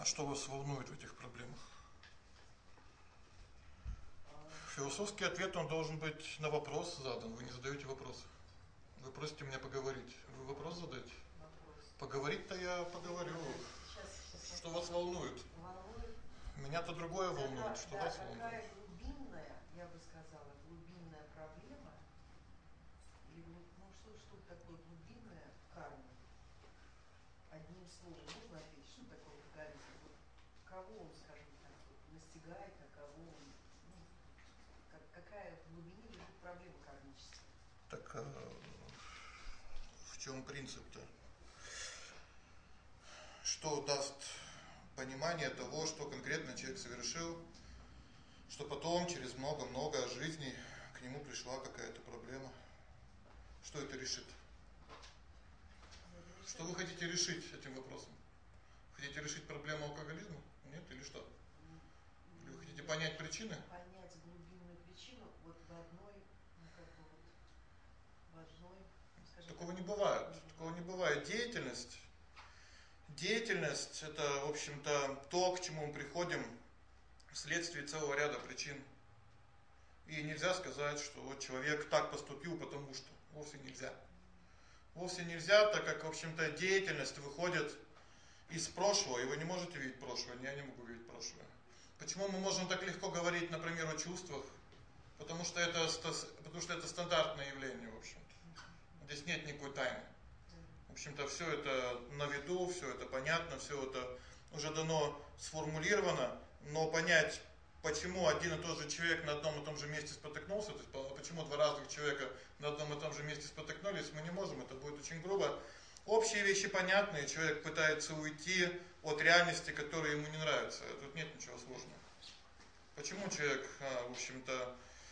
что вас волнует в этих проблемах? Философский ответ, он должен быть на вопрос задан. Вы не задаете вопрос. Вы просите меня поговорить. Вы вопрос задаете? Поговорить-то я поговорю. Что вас волнует? Меня-то другое волнует. Что вас волнует? Такая глубинная, я бы сказала, глубинная проблема. Или, что такое глубинная карма? Одним словом, можно ответить, что такое алкоголизм? Кого он, скажем так, настигает, а кого он, какая в глубине лежит проблема кармическая? Так в чем принцип-то? Что даст понимание того, что конкретно человек совершил, что потом через много-много жизней к нему пришла какая-то проблема? Что это решит? Что вы хотите решить этим вопросом? Хотите решить проблему алкоголизма? Нет или что? Или вы хотите понять причины? Понять глубинную причину вот в одной, скажем, такого не бывает. Такого не бывает. Деятельность это, в общем-то, то, к чему мы приходим вследствие целого ряда причин. И нельзя сказать, что вот человек так поступил, потому что. Вовсе нельзя. Вовсе нельзя, так как, в общем-то, деятельность выходит из прошлого, и вы не можете видеть прошлое, я не могу видеть прошлое. Почему мы можем так легко говорить, например, о чувствах? Потому что это стандартное явление, в общем-то. Здесь нет никакой тайны. В общем-то, все это на виду, все это понятно, все это уже давно сформулировано, но понять, почему один и тот же человек на одном и том же месте спотыкнулся, то есть почему два разных человека на одном и том же месте спотыкнулись, мы не можем, это будет очень грубо. Общие вещи понятные, человек пытается уйти от реальности, которая ему не нравится. Тут нет ничего сложного. Почему человек, в общем-то,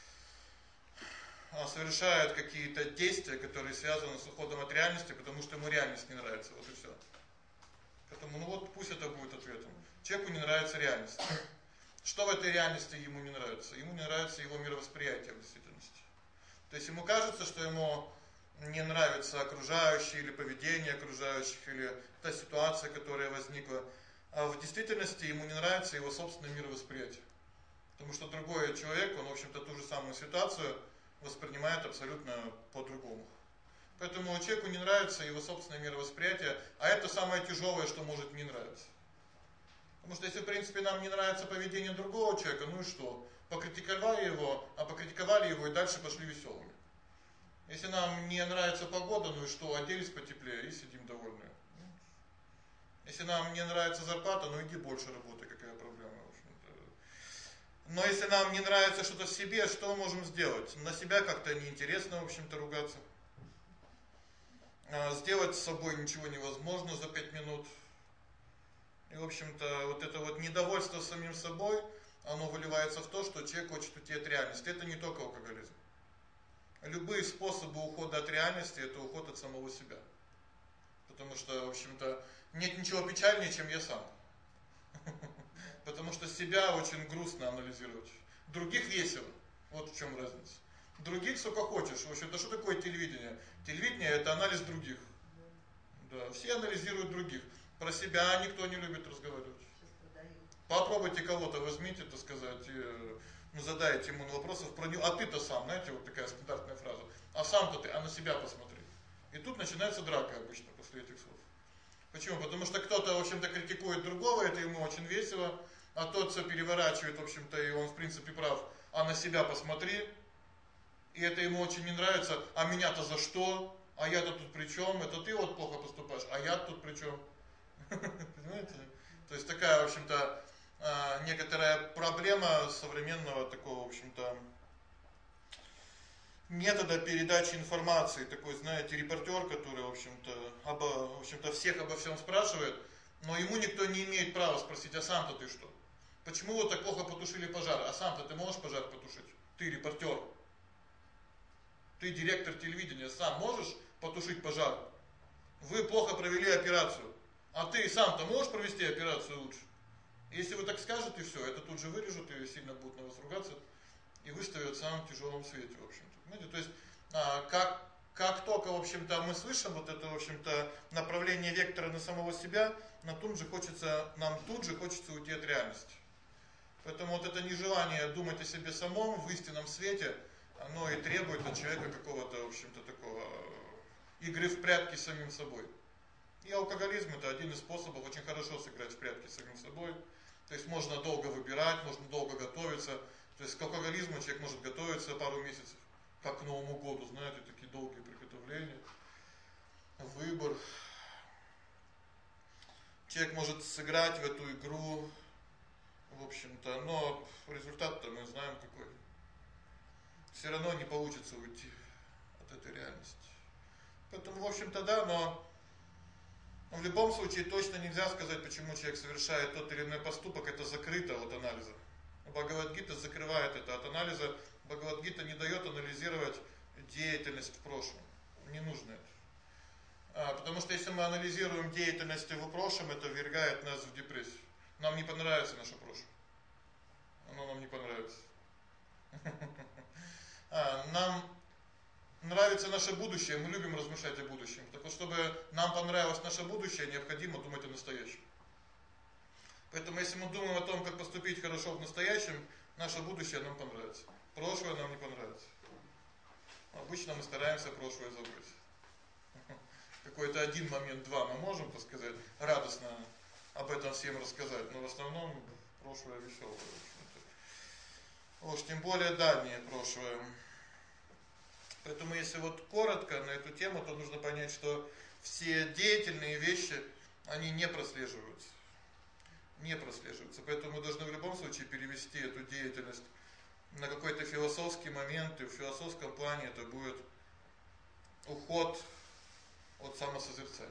совершает какие-то действия, которые связаны с уходом от реальности, потому что ему реальность не нравится, вот и все. Поэтому, пусть это будет ответом. Человеку не нравится реальность. Что в этой реальности ему не нравится? Ему не нравится его мировосприятие в действительности. То есть ему кажется, что ему не нравится окружающие, или поведение окружающих, или та ситуация, которая возникла. А в действительности ему не нравится его собственное мировосприятие. Потому что другой человек, он, в общем-то, ту же самую ситуацию воспринимает абсолютно по-другому. Поэтому человеку не нравится его собственное мировосприятие, а это самое тяжелое, что может не нравиться. Потому что если, в принципе, нам не нравится поведение другого человека, ну и что? Покритиковали его и дальше пошли веселыми. Если нам не нравится погода, ну и что? Оделись потеплее и сидим довольные. Если нам не нравится зарплата, ну иди больше работай, какая проблема, в общем-то. Но если нам не нравится что-то в себе, что мы можем сделать? На себя как-то неинтересно, в общем-то, ругаться. Сделать с собой ничего невозможно за 5 минут. И, в общем-то, вот это вот недовольство самим собой, оно выливается в то, что человек хочет уйти от реальности. Это не только алкоголизм. Любые способы ухода от реальности – это уход от самого себя. Потому что, в общем-то, нет ничего печальнее, чем я сам. Потому что себя очень грустно анализировать. Других весело. Вот в чем разница. Других сколько хочешь. В общем-то, что такое телевидение? Телевидение – это анализ других. Да, все анализируют других. Про себя никто не любит разговаривать. Попробуйте кого-то возьмите, так сказать, задайте ему вопросов про него. А ты-то сам, знаете, вот такая стандартная фраза. А сам-то ты, а на себя посмотри. И тут начинается драка обычно после этих слов. Почему? Потому что кто-то, в общем-то, критикует другого, это ему очень весело, а тот все переворачивает, в общем-то, и он в принципе прав. А на себя посмотри. И это ему очень не нравится. А меня-то за что? А я-то тут при чем? Это ты вот плохо поступаешь, а я тут при чем? Понимаете? То есть такая, в общем-то, некоторая проблема современного такого, в общем-то, метода передачи информации. Такой, знаете, репортер, который, в общем-то, всех обо всем спрашивает, но ему никто не имеет права спросить: а сам-то ты что? Почему вот так плохо потушили пожар? А сам-то ты можешь пожар потушить? Ты репортер. Ты директор телевидения, сам можешь потушить пожар? Вы плохо провели операцию. А ты сам-то можешь провести операцию лучше? Если вы так скажете, все, это тут же вырежут и сильно будут на вас ругаться и выставят в самом тяжелом свете, в общем-то. Понимаете? То есть, как как только, в общем-то, мы слышим вот это, в общем-то, направление вектора на самого себя, нам тут же хочется уйти от реальности. Поэтому вот это нежелание думать о себе самом в истинном свете, оно и требует от человека какого-то, в общем-то, такого игры в прятки с самим собой. И алкоголизм это один из способов очень хорошо сыграть в прятки с самим собой. То есть можно долго выбирать, можно долго готовиться. То есть к алкоголизму человек может готовиться пару месяцев, как к Новому году, знаете, такие долгие приготовления, выбор. Человек может сыграть в эту игру, в общем-то, но результат-то мы знаем какой. Все равно не получится уйти от этой реальности. Поэтому, в общем-то, да, но в любом случае точно нельзя сказать, почему человек совершает тот или иной поступок, это закрыто от анализа. Бхагавад-гита закрывает это от анализа. Бхагавад-гита не даёт анализировать деятельность в прошлом. Не нужно это. Потому что если мы анализируем деятельность в прошлом, это ввергает нас в депрессию. Нам не понравится наше прошлое. Оно нам не понравится. Нам нравится наше будущее, мы любим размышлять о будущем. Так вот, чтобы нам понравилось наше будущее, необходимо думать о настоящем. Поэтому если мы думаем о том, как поступить хорошо в настоящем, наше будущее нам понравится. Прошлое нам не понравится. Обычно мы стараемся прошлое забыть. Какой-то один момент, два мы можем, так сказать, радостно об этом всем рассказать, но в основном прошлое весёлое, в общем-то. Уж тем более дальнее прошлое. Поэтому если вот коротко на эту тему, то нужно понять, что все деятельные вещи, они не прослеживаются. Не прослеживаются. Поэтому мы должны в любом случае перевести эту деятельность на какой-то философский момент, и в философском плане это будет уход от самосозерцания.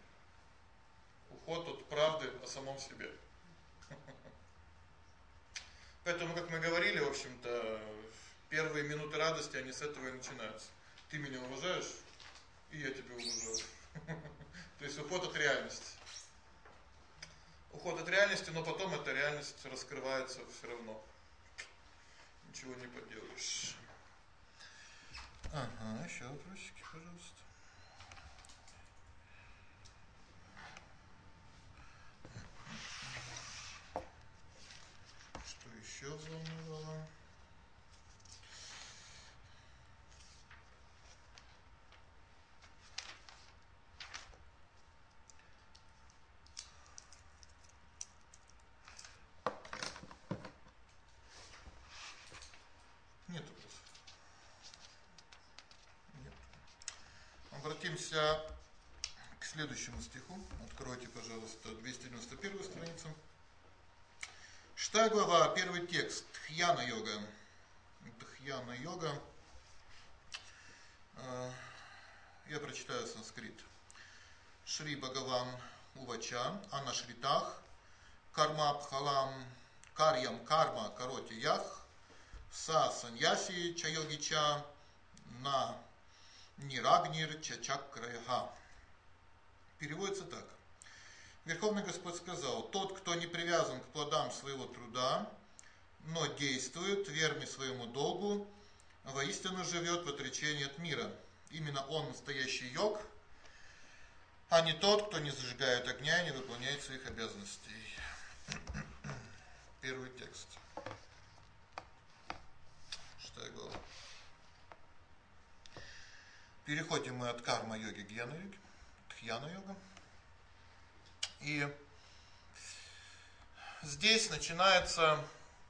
Уход от правды о самом себе. Поэтому, как мы говорили, в общем-то, первые минуты радости, они с этого и начинаются. Ты меня уважаешь, и я тебя уважаю. То есть уход от реальности. Уход от реальности, но потом эта реальность раскрывается всё равно. Ничего не поделаешь. Ага, ещё вопросики, пожалуйста. Что ещё волновало? Нет вопросов. Нет. Обратимся к следующему стиху. Откройте, пожалуйста, 291-ю страницу. 6 глава, первый текст. Дхьяна-йога. Дхьяна-йога. Я прочитаю санскрит. Шри Бхагаван Увача, Анашритах, Кармабхалам, Карьям Карма Кароти Ях, Са Саньяси Чайогича, На Нирагнир Чачакраяха. Переводится так. Верховный Господь сказал: тот, кто не привязан к плодам своего труда, но действует верный своему долгу, воистину живет в отречении от мира. Именно он настоящий йог, а не тот, кто не зажигает огня и не выполняет своих обязанностей. Первый текст. 6 глава. Переходим мы от карма-йоги к гьяна-йоге, дхьяна-йога. И здесь начинается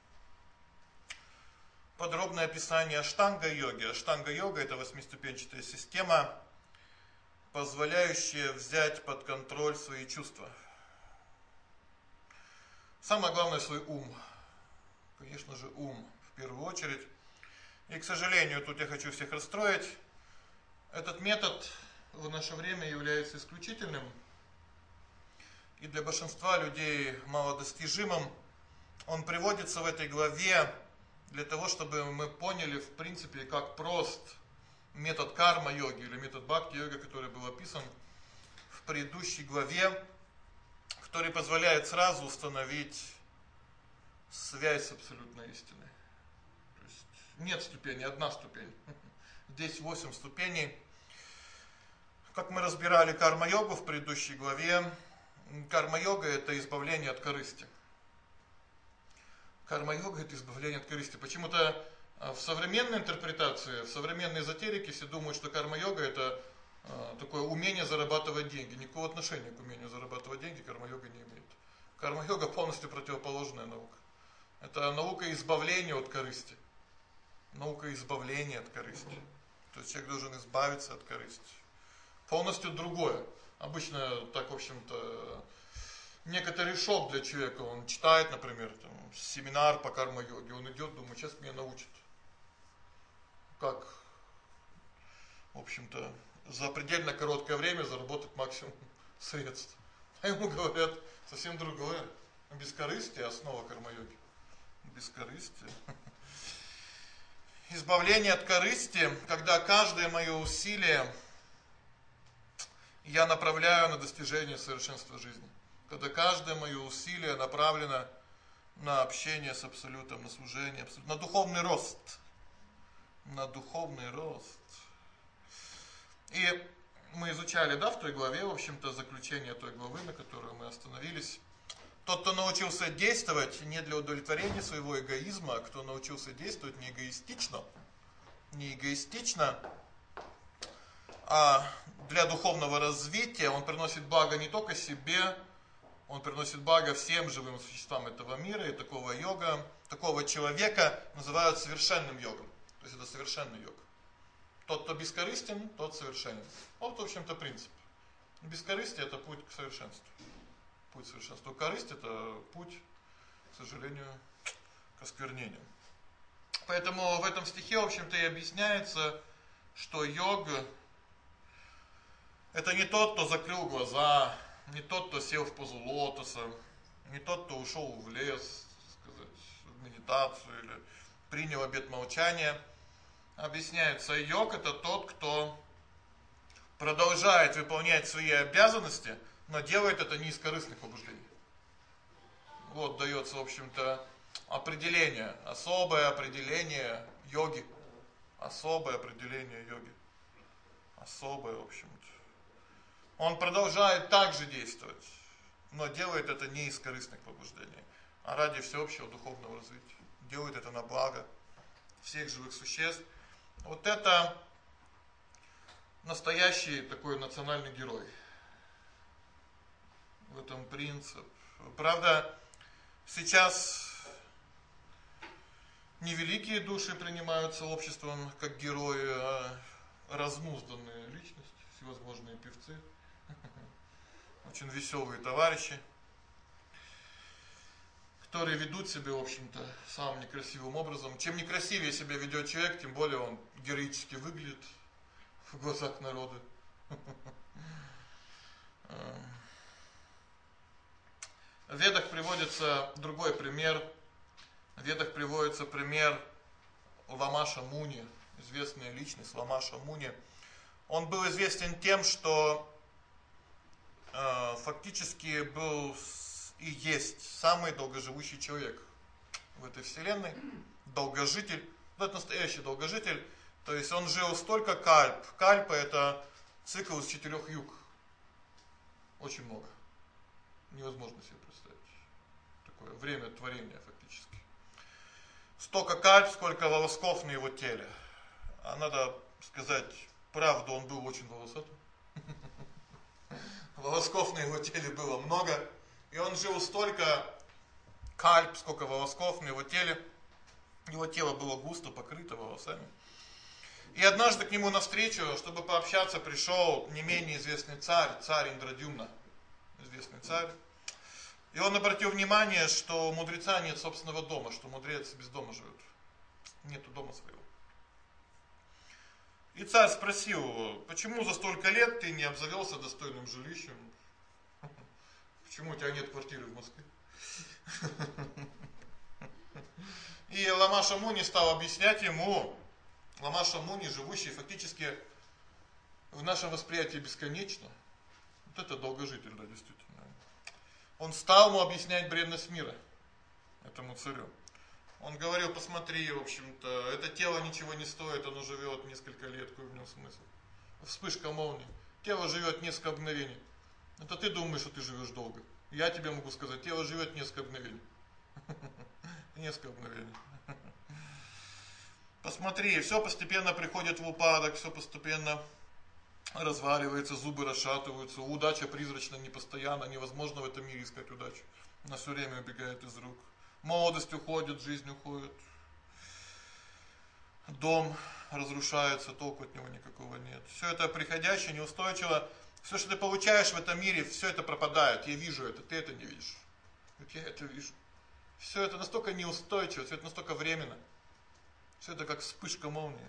подробное описание аштанга-йоги. Аштанга-йога это восьмиступенчатая система, позволяющая взять под контроль свои чувства. Самое главное свой ум. Конечно же, ум в первую очередь. И, к сожалению, тут я хочу всех расстроить. Этот метод в наше время является исключительным и для большинства людей малодостижимым. Он приводится в этой главе для того, чтобы мы поняли, в принципе, как прост метод карма-йоги или метод бхакти-йоги, который был описан в предыдущей главе, который позволяет сразу установить связь с абсолютной истиной. То есть нет ступени, одна ступень. Здесь 8 ступеней. Как мы разбирали карма-йогу в предыдущей главе, карма-йога это избавление от корысти. Карма-йога это избавление от корысти. Почему-то в современной интерпретации, в современной эзотерике все думают, что карма-йога это такое умение зарабатывать деньги. Никакого отношения к умению зарабатывать деньги карма-йога не имеет. Карма-йога полностью противоположная наука. Это наука избавления от корысти. Наука избавления от корысти. То есть человек должен избавиться от корысти. Полностью другое. Обычно так, в общем-то, некоторый шок для человека. Он читает, например, там, семинар по карма-йоге. Он идет, думает, сейчас меня научат. Как, в общем-то, за предельно короткое время заработать максимум средств. А ему говорят совсем другое. Бескорыстие – основа карма-йоги. Бескорыстие. Избавление от корысти, когда каждое мое усилие я направляю на достижение совершенства жизни. Когда каждое мое усилие направлено на общение с Абсолютом, на служение Абсолюту, на духовный рост. На духовный рост. И мы изучали, да, в той главе, в общем-то, заключение той главы, на которой мы остановились. Тот, кто научился действовать не для удовлетворения своего эгоизма, а кто научился действовать не эгоистично, а для духовного развития, он приносит благо не только себе, он приносит благо всем живым существам этого мира, и такого йога, такого человека называют совершенным йогом. То есть это совершенный йог. Тот, кто бескорыстен, тот совершенен. Вот, в общем-то, принцип. Бескорыстие – это путь к совершенству. Путь к совершенству. Корысть – это путь, к сожалению, к осквернению. Поэтому в этом стихе, в общем-то, и объясняется, что йога – это не тот, кто закрыл глаза, не тот, кто сел в позу лотоса, не тот, кто ушел в лес, сказать, в медитацию или принял обет молчания. Объясняется, йог – это тот, кто продолжает выполнять свои обязанности, но делает это не из корыстных побуждений. Вот дается, в общем-то, определение, особое определение йоги. Особое определение йоги. Особое, в общем-то. Он продолжает также действовать, но делает это не из корыстных побуждений, а ради всеобщего духовного развития. Делает это на благо всех живых существ. Вот это настоящий такой национальный герой. В этом принцип. Правда, сейчас не великие души принимаются обществом как герои, а разнузданные личности, всевозможные певцы, очень веселые товарищи, которые ведут себя, в общем-то, самым некрасивым образом. Чем некрасивее себя ведет человек, тем более он героически выглядит в глазах народа. В Ведах приводится другой пример. В Ведах приводится пример Ламаша Муни, известная личность Ламаша Муни. Он был известен тем, что фактически был и есть самый долгоживущий человек в этой вселенной. Долгожитель. Это настоящий долгожитель. То есть он жил столько кальп. Кальпа – это цикл из 4 юг. Очень много. Невозможно себе представить. Такое время творения фактически. Столько кальп, сколько волосков на его теле. А надо сказать правду, он был очень волосатым. Волосков на его теле было много. И он жил столько кальп, сколько волосков на его теле. Его тело было густо покрыто волосами. И однажды к нему навстречу, чтобы пообщаться, пришел не менее известный царь, царь Индрадюмна. Известный царь. И он обратил внимание, что у мудреца нет собственного дома, что мудрец без дома живет. Нету дома своего. И царь спросил его, почему за столько лет ты не обзавелся достойным жилищем? Почему у тебя нет квартиры в Москве? И Ламаша Муни стал объяснять ему, Ламаша Муни, живущий фактически в нашем восприятии бесконечно. Вот это долгожитель, да, действительно. Он стал ему объяснять бренность мира, этому царю. Он говорил, посмотри, в общем-то, это тело ничего не стоит, оно живет несколько лет, какой в нем смысл? Вспышка молнии. Тело живет несколько мгновений. Это ты думаешь, что ты живешь долго. Я тебе могу сказать, тело живет несколько мгновений. Несколько мгновений. Посмотри, все постепенно приходит в упадок, все постепенно разваливается, зубы расшатываются, удача призрачна, непостоянна, невозможно в этом мире искать удачу. Она все время убегает из рук. Молодость уходит, жизнь уходит. Дом разрушается, толку от него никакого нет. Все это приходящее, неустойчиво. Все, что ты получаешь в этом мире, все это пропадает. Я вижу это, ты это не видишь. Вот я это вижу. Все это настолько неустойчиво, все это настолько временно. Все это как вспышка молнии.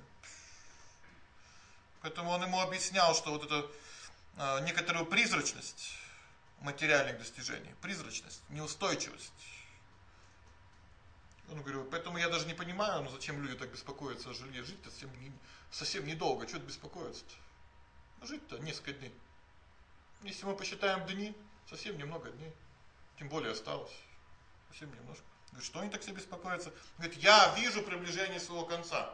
Поэтому он ему объяснял, что вот это некоторую призрачность материальных достижений, призрачность, неустойчивость. Он говорил, поэтому я даже не понимаю, ну зачем люди так беспокоятся о жилье. Жить-то совсем недолго, что-то беспокоиться-то. Жить-то несколько дней. Если мы посчитаем дни, совсем немного дней. Тем более осталось. Совсем немножко. Говорит, что они так все беспокоятся? Говорит, я вижу приближение своего конца.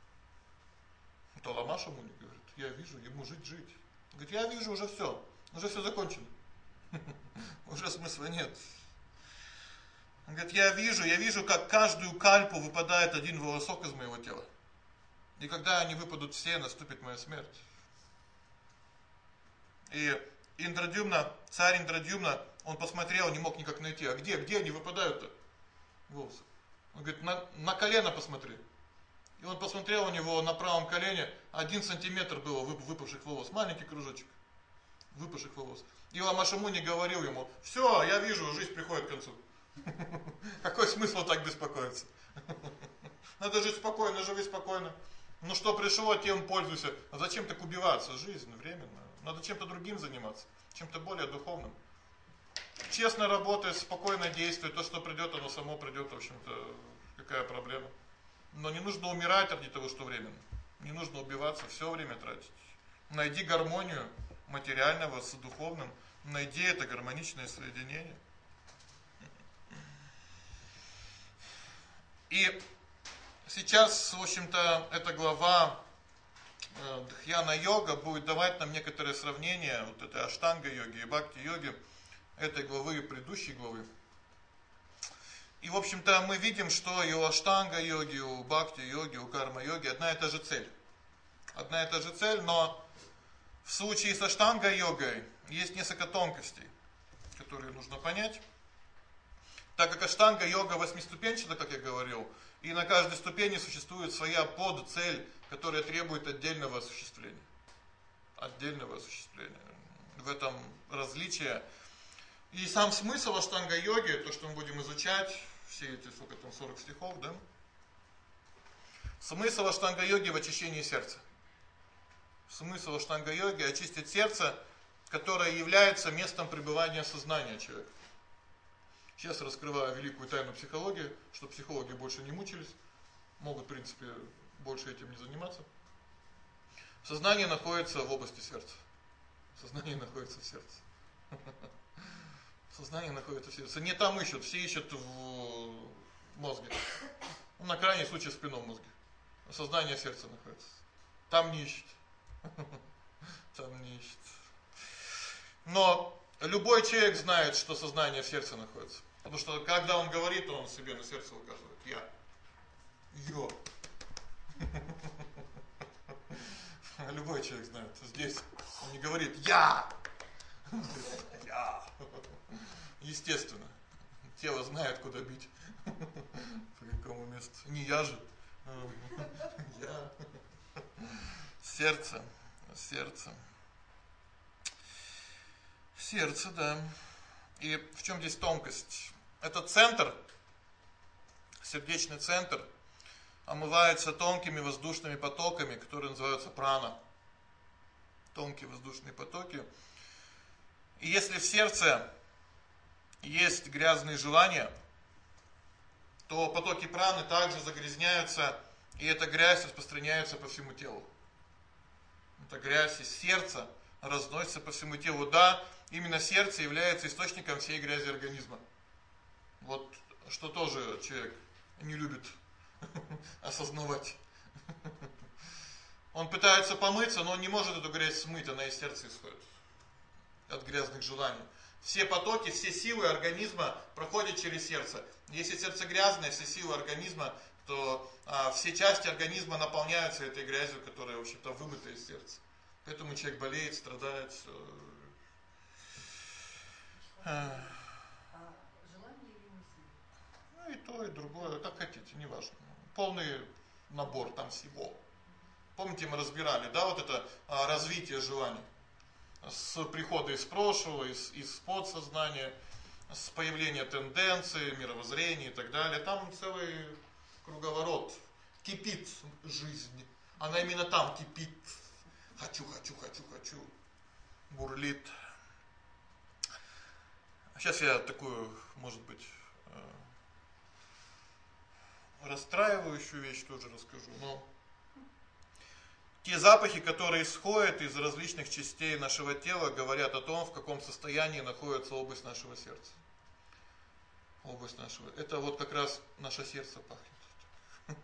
Талама Шамуни говорит, я вижу, ему жить. Говорит, я вижу уже все закончено. Уже смысла нет. Он говорит, я вижу, как каждую кальпу выпадает один волосок из моего тела. И когда они выпадут все, наступит моя смерть. И царь Индрадюмна, он посмотрел, не мог никак найти, а где они выпадают-то? Волосы. Он говорит, на колено посмотри. И он посмотрел, у него на правом колене 1 сантиметр было выпавших волос, маленький кружочек выпавших волос. И Лама Шамуни говорил ему, все, я вижу, жизнь приходит к концу. Какой смысл так беспокоиться? Надо жить спокойно, живи спокойно. Ну что пришло, тем пользуйся. А зачем так убиваться? Жизнь временная. Надо чем-то другим заниматься, чем-то более духовным. Честно работай, спокойно действуй, то, что придет, оно само придет, в общем-то, какая проблема. Но не нужно умирать ради того, что временно. Не нужно убиваться, все время тратить. Найди гармонию материального с духовным, найди это гармоничное соединение. И сейчас, в общем-то, эта глава Дхьяна-йога будет давать нам некоторые сравнения вот этой аштанга-йоги и бхакти-йоги, этой главы и предыдущей главы. И, в общем-то, мы видим, что и у аштанга-йоги, у бхакти-йоги, у карма-йоги одна и та же цель. Одна и та же цель, но в случае с аштанга-йогой есть несколько тонкостей, которые нужно понять. Так как аштанга-йога восьмиступенчата, как я говорил, и на каждой ступени существует своя подцель, которая требует отдельного осуществления. Отдельного осуществления. В этом различие. И сам смысл аштанга-йоги, то, что мы будем изучать, все эти, 40 стихов, да? Смысл аштанга-йоги в очищении сердца. Смысл аштанга-йоги очистить сердце, которое является местом пребывания сознания человека. Сейчас раскрываю великую тайну психологии, чтобы психологи больше не мучились, могут, в принципе, больше этим не заниматься. Сознание находится в области сердца. Сознание находится в сердце. Сознание находится в сердце. Не там ищут, все ищут в мозге. Ну, на крайний случай в спинном мозге. Сознание в сердце находится. Там не ищут. Там не ищут. Но любой человек знает, что сознание в сердце находится. Потому что когда он говорит, он себе на сердце указывает. Я. Любой человек знает. Здесь он не говорит «я». Я. Естественно. Тело знает, куда бить. По какому месту. Не я же. Я. Сердце. Сердце, да. И в чем здесь тонкость? Этот центр, сердечный центр, омывается тонкими воздушными потоками, которые называются прана. Тонкие воздушные потоки. И если в сердце есть грязные желания, то потоки праны также загрязняются, и эта грязь распространяется по всему телу. Эта грязь из сердца разносится по всему телу. Да, именно сердце является источником всей грязи организма. Вот что тоже человек не любит осознавать. Он пытается помыться, но он не может эту грязь смыть, она из сердца исходит. От грязных желаний. Все потоки, все силы организма проходят через сердце. Если сердце грязное, все силы организма, то все части организма наполняются этой грязью, которая, в общем-то, вымыта из сердца. Поэтому человек болеет, страдает. Желание или мысли? Ну и то, и другое, как хотите, неважно. Полный набор там всего. Помните, мы разбирали, да, вот это развитие желаний. С прихода из прошлого, из подсознания, с появления тенденций, мировоззрения и так далее. Там целый круговорот. Кипит жизнь. Она именно там кипит. Хочу. Бурлит. Сейчас я такую, может быть, расстраивающую вещь тоже расскажу. Но те запахи, которые исходят из различных частей нашего тела, говорят о том, в каком состоянии находится область нашего сердца. Область нашего. Это вот как раз наше сердце пахнет.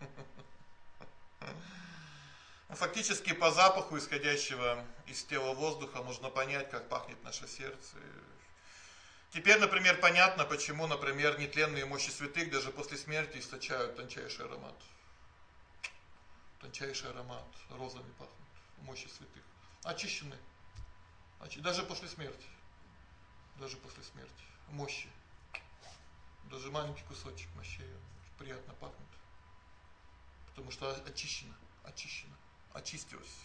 Фактически по запаху, исходящего из тела воздуха, можно понять, как пахнет наше сердце. Теперь, например, понятно, почему, например, нетленные мощи святых даже после смерти источают тончайший аромат. Тончайший аромат, розами пахнут, мощи святых. Очищены. Даже после смерти. Даже после смерти. Мощи. Даже маленький кусочек мощей приятно пахнет. Потому что очищено. Очистилось.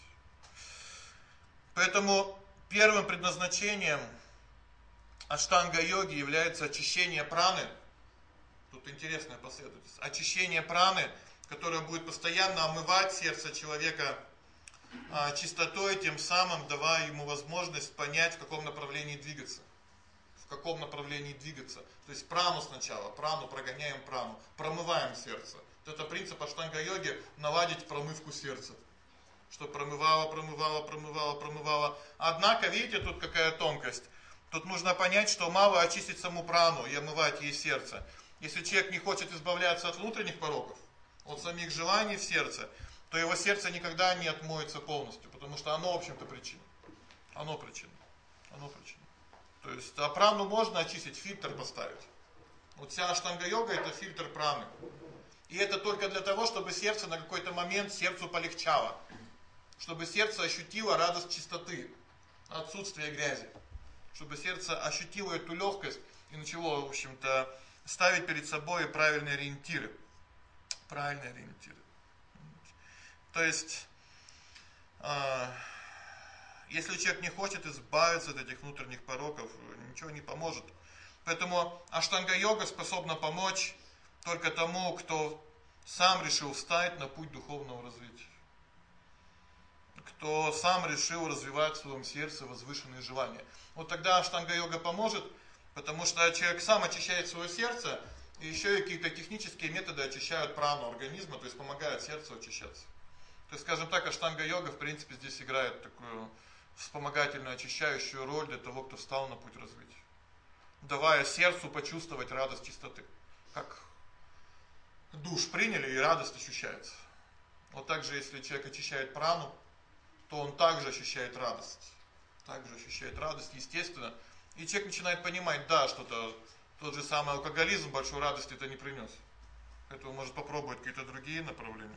Поэтому первым предназначением аштанга-йоги является очищение праны. Тут интересная последовательность. Очищение праны, которое будет постоянно омывать сердце человека чистотой, тем самым давая ему возможность понять, в каком направлении двигаться. То есть прану сначала, прогоняем прану, промываем сердце. Вот это принцип аштанга-йоги, наладить промывку сердца. Чтобы промывало. Однако, видите, тут какая тонкость. Тут нужно понять, что мало очистить саму прану и омывать ей сердце. Если человек не хочет избавляться от внутренних пороков, от самих желаний в сердце, то его сердце никогда не отмоется полностью, потому что оно, в общем-то, причина. Оно причина. То есть, прану можно очистить, фильтр поставить. Вот вся аштанга-йога — это фильтр праны. И это только для того, чтобы сердце на какой-то момент сердцу полегчало. Чтобы сердце ощутило радость чистоты, отсутствие грязи. Чтобы сердце ощутило эту легкость и начало, в общем-то, ставить перед собой правильные ориентиры. То есть, если человек не хочет избавиться от этих внутренних пороков, ничего не поможет. Поэтому аштанга-йога способна помочь только тому, кто сам решил встать на путь духовного развития. Кто сам решил развивать в своем сердце возвышенные желания. Вот тогда аштанга-йога поможет, потому что человек сам очищает свое сердце, и еще и какие-то технические методы очищают прану организма, то есть помогают сердцу очищаться. То есть, скажем так, аштанга-йога, в принципе, здесь играет такую вспомогательную, очищающую роль для того, кто встал на путь развития. Давая сердцу почувствовать радость чистоты. Как душ приняли, и радость ощущается. Вот так же, если человек очищает прану, то он также ощущает радость. Естественно. И человек начинает понимать, да, что-то, тот же самый алкоголизм большой радости это не принес. Поэтому может попробовать какие-то другие направления.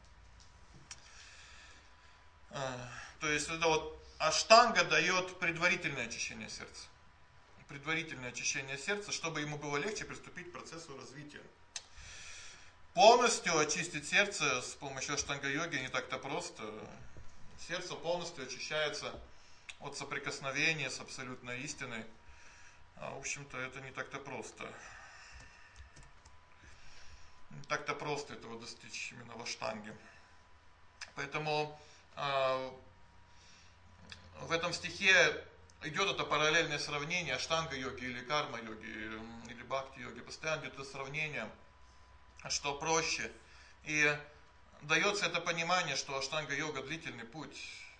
То есть, это вот аштанга дает предварительное очищение сердца. Чтобы ему было легче приступить к процессу развития. Полностью очистить сердце с помощью аштанга-йоги не так-то просто. Сердце полностью очищается от соприкосновения с абсолютной истиной. В общем-то, это не так-то просто. Не так-то просто этого достичь именно в аштанге. Поэтому в этом стихе идет это параллельное сравнение аштанга-йоги или карма-йоги, или бхакти-йоги. Постоянно идет это сравнение, что проще. И дается это понимание, что аштанга-йога длительный путь.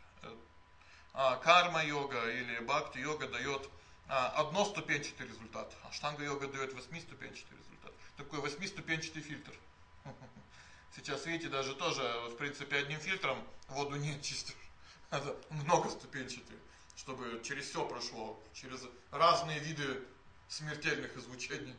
Карма-йога или бхакти-йога дает одноступенчатый результат. Аштанга-йога дает 8-ступенчатый результат. Такой 8-ступенчатый фильтр. Сейчас, видите, даже тоже, в принципе, одним фильтром воду не очистишь. Надо много ступенчатых, чтобы через все прошло, через разные виды смертельных излучений.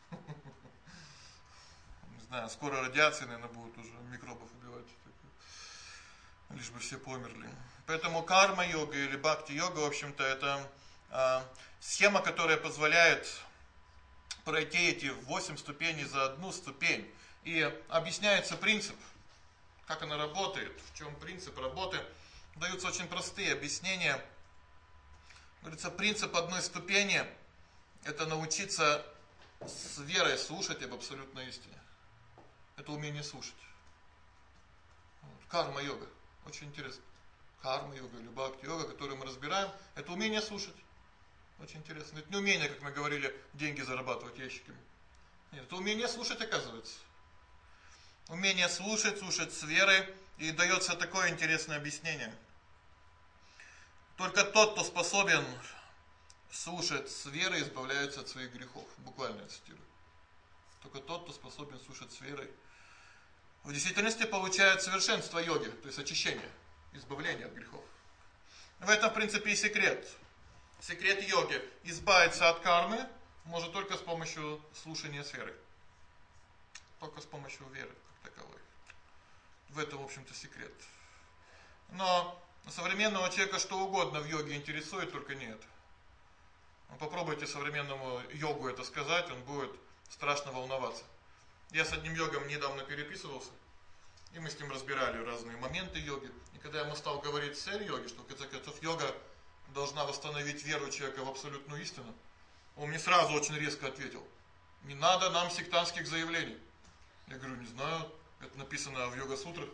Не знаю, скоро радиации, наверное, будут уже микробов убивать. Лишь бы все померли. Поэтому карма-йога или бхакти-йога, в общем-то, это схема, которая позволяет пройти эти 8 ступеней за одну ступень. И объясняется принцип, как она работает, в чем принцип работы. Даются очень простые объяснения. Говорится, принцип одной ступени – это научиться с верой слушать об абсолютной истине. Это умение слушать. Карма-йога. Очень интересно. Карма-йога или бхакти-йога, которую мы разбираем, это умение слушать. Очень интересно. Это не умение, как мы говорили, деньги зарабатывать ящиками. Нет, это умение слушать, оказывается. Умение слушать с верой. И дается такое интересное объяснение. Только тот, кто способен слушать с верой, избавляется от своих грехов. Буквально я цитирую. Только тот, кто способен слушать с верой, в действительности получает совершенство йоги, то есть очищение, избавление от грехов. В этом, в принципе, и секрет. Секрет йоги. Избавиться от кармы может только с помощью слушания с верой. Только с помощью веры, как таковой. В этом, в общем-то, секрет. Но современного человека что угодно в йоге интересует, только не это. Попробуйте современному йогу это сказать, он будет страшно волноваться. Я с одним йогом недавно переписывался, и мы с ним разбирали разные моменты йоги. И когда я ему стал говорить цель йоги, что в конце концов йога должна восстановить веру человека в абсолютную истину, он мне сразу очень резко ответил: не надо нам сектантских заявлений. Я говорю, не знаю, это написано в йога-сутрах.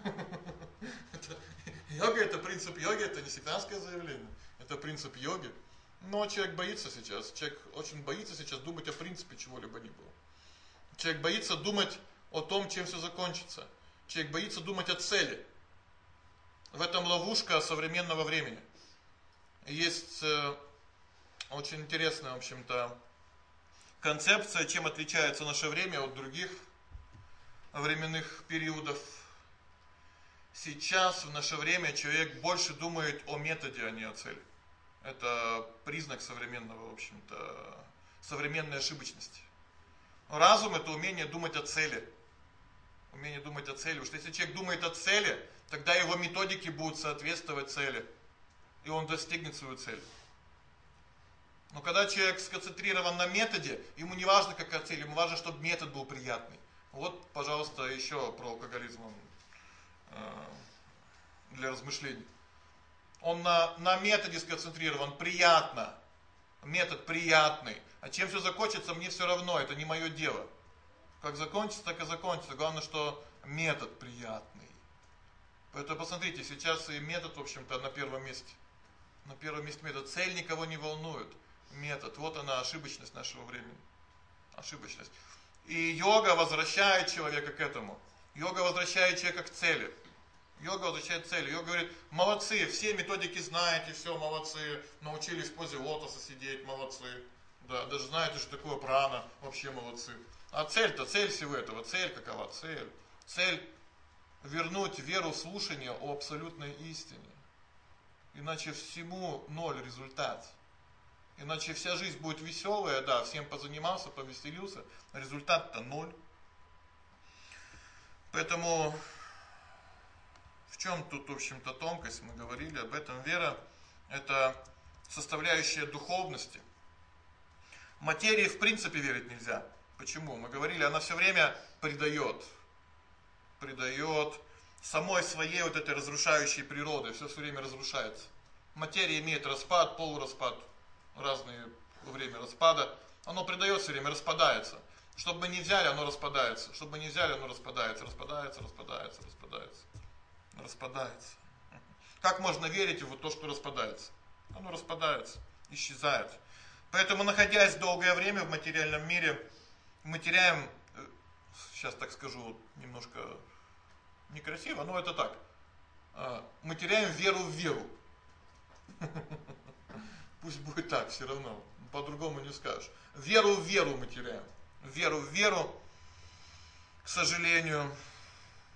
Йога — это принцип йоги, это не сектантское заявление, это принцип йоги. Но человек боится сейчас, человек очень боится сейчас думать о принципе чего-либо ни было. Человек боится думать о том, чем все закончится. Человек боится думать о цели. В этом ловушка современного времени. Есть очень интересная, в общем-то, концепция, чем отличается наше время от других временных периодов. Сейчас, в наше время, человек больше думает о методе, а не о цели. Это признак современного, в общем-то, современной ошибочности. Разум — это умение думать о цели. Умение думать о цели. Потому что если человек думает о цели, тогда его методики будут соответствовать цели. И он достигнет свою цель. Но когда человек сконцентрирован на методе, ему не важно, какая цель, ему важно, чтобы метод был приятный. Вот, пожалуйста, еще про алкоголизм для размышлений. Он на методе сконцентрирован, приятно. Метод приятный. А чем все закончится, мне все равно, это не мое дело. Как закончится, так и закончится. Главное, что метод приятный. Поэтому посмотрите, сейчас и метод, в общем-то, на первом месте. На первом месте метод. Цель никого не волнует. Метод. Вот она, ошибочность нашего времени. Ошибочность. И йога возвращает человека к этому. Йога возвращает человека к цели. Йога возвращает к цели. Йога говорит, молодцы, все методики знаете, все, молодцы. Научились в позе лотоса сидеть, молодцы. Да, даже знаете, что такое прана, вообще молодцы. А цель-то, цель всего этого, цель какова? Цель. Цель вернуть веру в слушание о абсолютной истине. Иначе всему ноль результат. Иначе вся жизнь будет веселая, да, всем позанимался, повеселился, результат-то ноль. Поэтому в чем тут, в общем-то, тонкость, мы говорили об этом. Вера — это составляющая духовности. Материи в принципе верить нельзя. Почему? Мы говорили, она все время предает самой своей вот этой разрушающей природы, все время разрушается. Материя имеет распад, полураспад, разные время распада. Оно предает все время, распадается. Чтобы мы не взяли, оно распадается. Чтобы мы не взяли, оно распадается. Распадается. Как можно верить в то, что распадается? Оно распадается, исчезает. Поэтому, находясь долгое время в материальном мире, мы теряем, сейчас так скажу, немножко некрасиво, но это так. Мы теряем веру в веру. Пусть будет так, все равно, по-другому не скажешь. Веру в веру мы теряем. Веру в веру, к сожалению.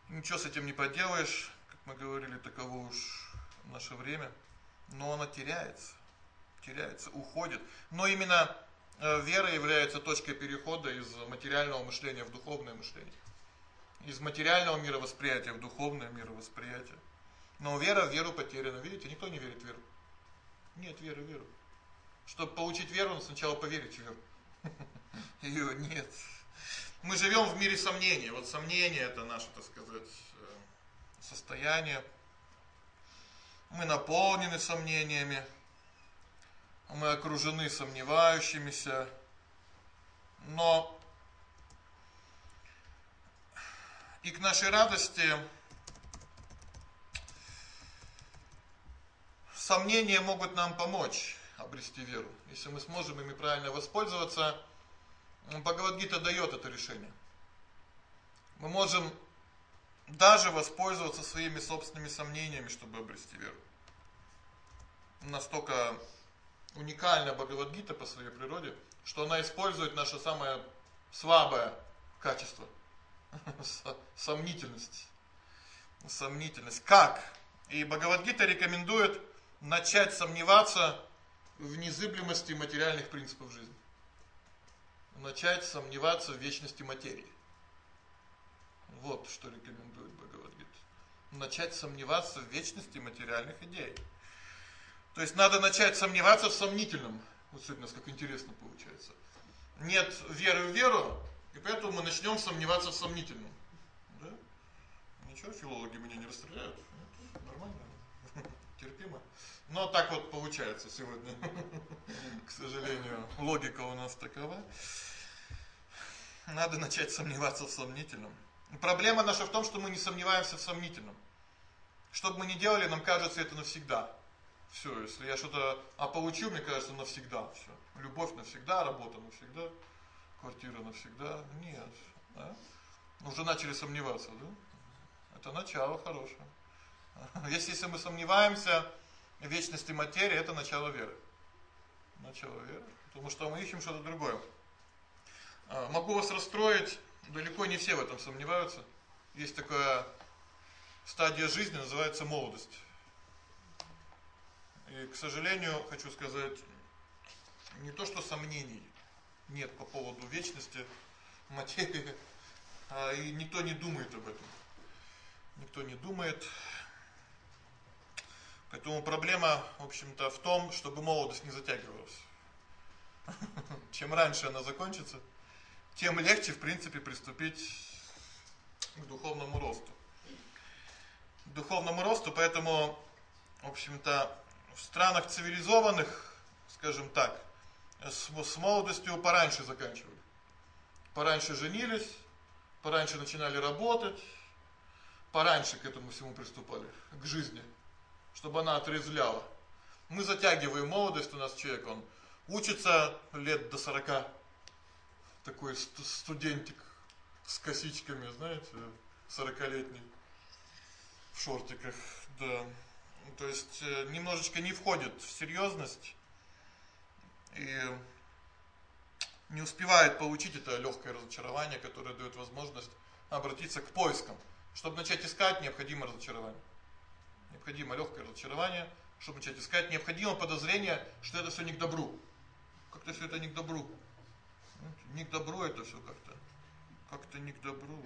Ничего с этим не поделаешь, как мы говорили, таково уж наше время. Но она теряется, уходит. Но именно вера является точкой перехода из материального мышления в духовное мышление. Из материального мировосприятия в духовное мировосприятие. Но вера в веру потеряна. Видите, никто не верит в веру. Нет веры в веру. Чтобы получить веру, надо сначала поверить в веру. Ее нет. Мы живем в мире сомнений. Вот сомнение это наше, так сказать, состояние. Мы наполнены сомнениями. Мы окружены сомневающимися. Но и к нашей радости сомнения могут нам помочь обрести веру. Если мы сможем ими правильно воспользоваться, Бхагавад-гита дает это решение. Мы можем даже воспользоваться своими собственными сомнениями, чтобы обрести веру. Настолько уникальна Бхагавад-гита по своей природе, что она использует наше самое слабое качество сомнительность. Сомнительность. Как? И Бхагавад-гита рекомендует начать сомневаться в незыблемости материальных принципов жизни. Начать сомневаться в вечности материи. Вот что рекомендует Бхагавад-гита. Начать сомневаться в вечности материальных идей. То есть надо начать сомневаться в сомнительном. Вот сегодня у нас как интересно получается. Нет веры в веру, и поэтому мы начнем сомневаться в сомнительном. Да? Ничего, филологи меня не расстреляют. Нет, нормально. Терпимо. Но так вот получается сегодня. К сожалению, логика у нас такова. Надо начать сомневаться в сомнительном. Проблема наша в том, что мы не сомневаемся в сомнительном. Что бы мы ни делали, нам кажется это навсегда. Все, если я что-то получу, мне кажется, навсегда. Все. Любовь навсегда, работа навсегда, квартира навсегда. Нет. Да? Уже начали сомневаться, да? Это начало хорошее. Если мы сомневаемся в вечности материи, это начало веры. Начало веры. Потому что мы ищем что-то другое. Могу вас расстроить, далеко не все в этом сомневаются. Есть такая стадия жизни, называется молодость. И, к сожалению, хочу сказать, не то что сомнений нет по поводу вечности материи, и никто не думает об этом. Никто не думает. Поэтому проблема, в общем-то, в том, чтобы молодость не затягивалась. Чем раньше она закончится, тем легче, в принципе, приступить к духовному росту. К духовному росту, поэтому, в общем-то, в странах цивилизованных, скажем так, с молодостью пораньше заканчивали. Пораньше женились, пораньше начинали работать, пораньше к этому всему приступали, к жизни, чтобы она отрезвляла. Мы затягиваем молодость, у нас человек, он учится лет до 40, такой студентик с косичками, знаете, 40-летний, в шортиках, да. То есть немножечко не входит в серьезность и не успевает получить это легкое разочарование, которое дает возможность обратиться к поискам. Чтобы начать искать, необходимо разочарование. Необходимо легкое разочарование, чтобы начать искать. Необходимо подозрение, что это все не к добру. Как-то все это не к добру. Не к добру это все как-то. Как-то не к добру.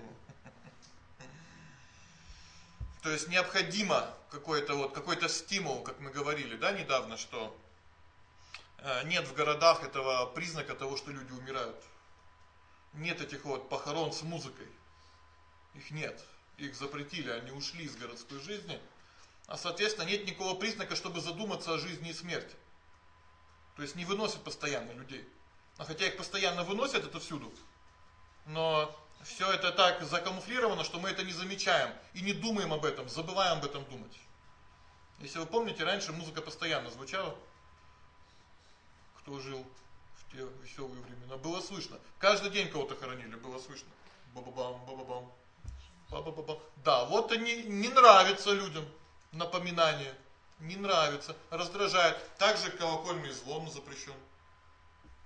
То есть необходимо какой-то стимул, как мы говорили, да, недавно, что нет в городах этого признака того, что люди умирают. Нет этих вот похорон с музыкой. Их нет. Их запретили, они ушли из городской жизни. А соответственно, нет никакого признака, чтобы задуматься о жизни и смерти. То есть не выносят постоянно людей. А хотя их постоянно выносят, это всюду. Но все это так закамуфлировано, что мы это не замечаем и не думаем об этом, забываем об этом думать. Если вы помните, раньше музыка постоянно звучала. Кто жил в те веселые времена, было слышно. Каждый день кого-то хоронили, было слышно. Ба-ба-бам, ба-ба-бам. Ба-ба-ба-бам. Да, вот они не нравится людям напоминание. Не нравится, раздражает. Также колокольный звон запрещен.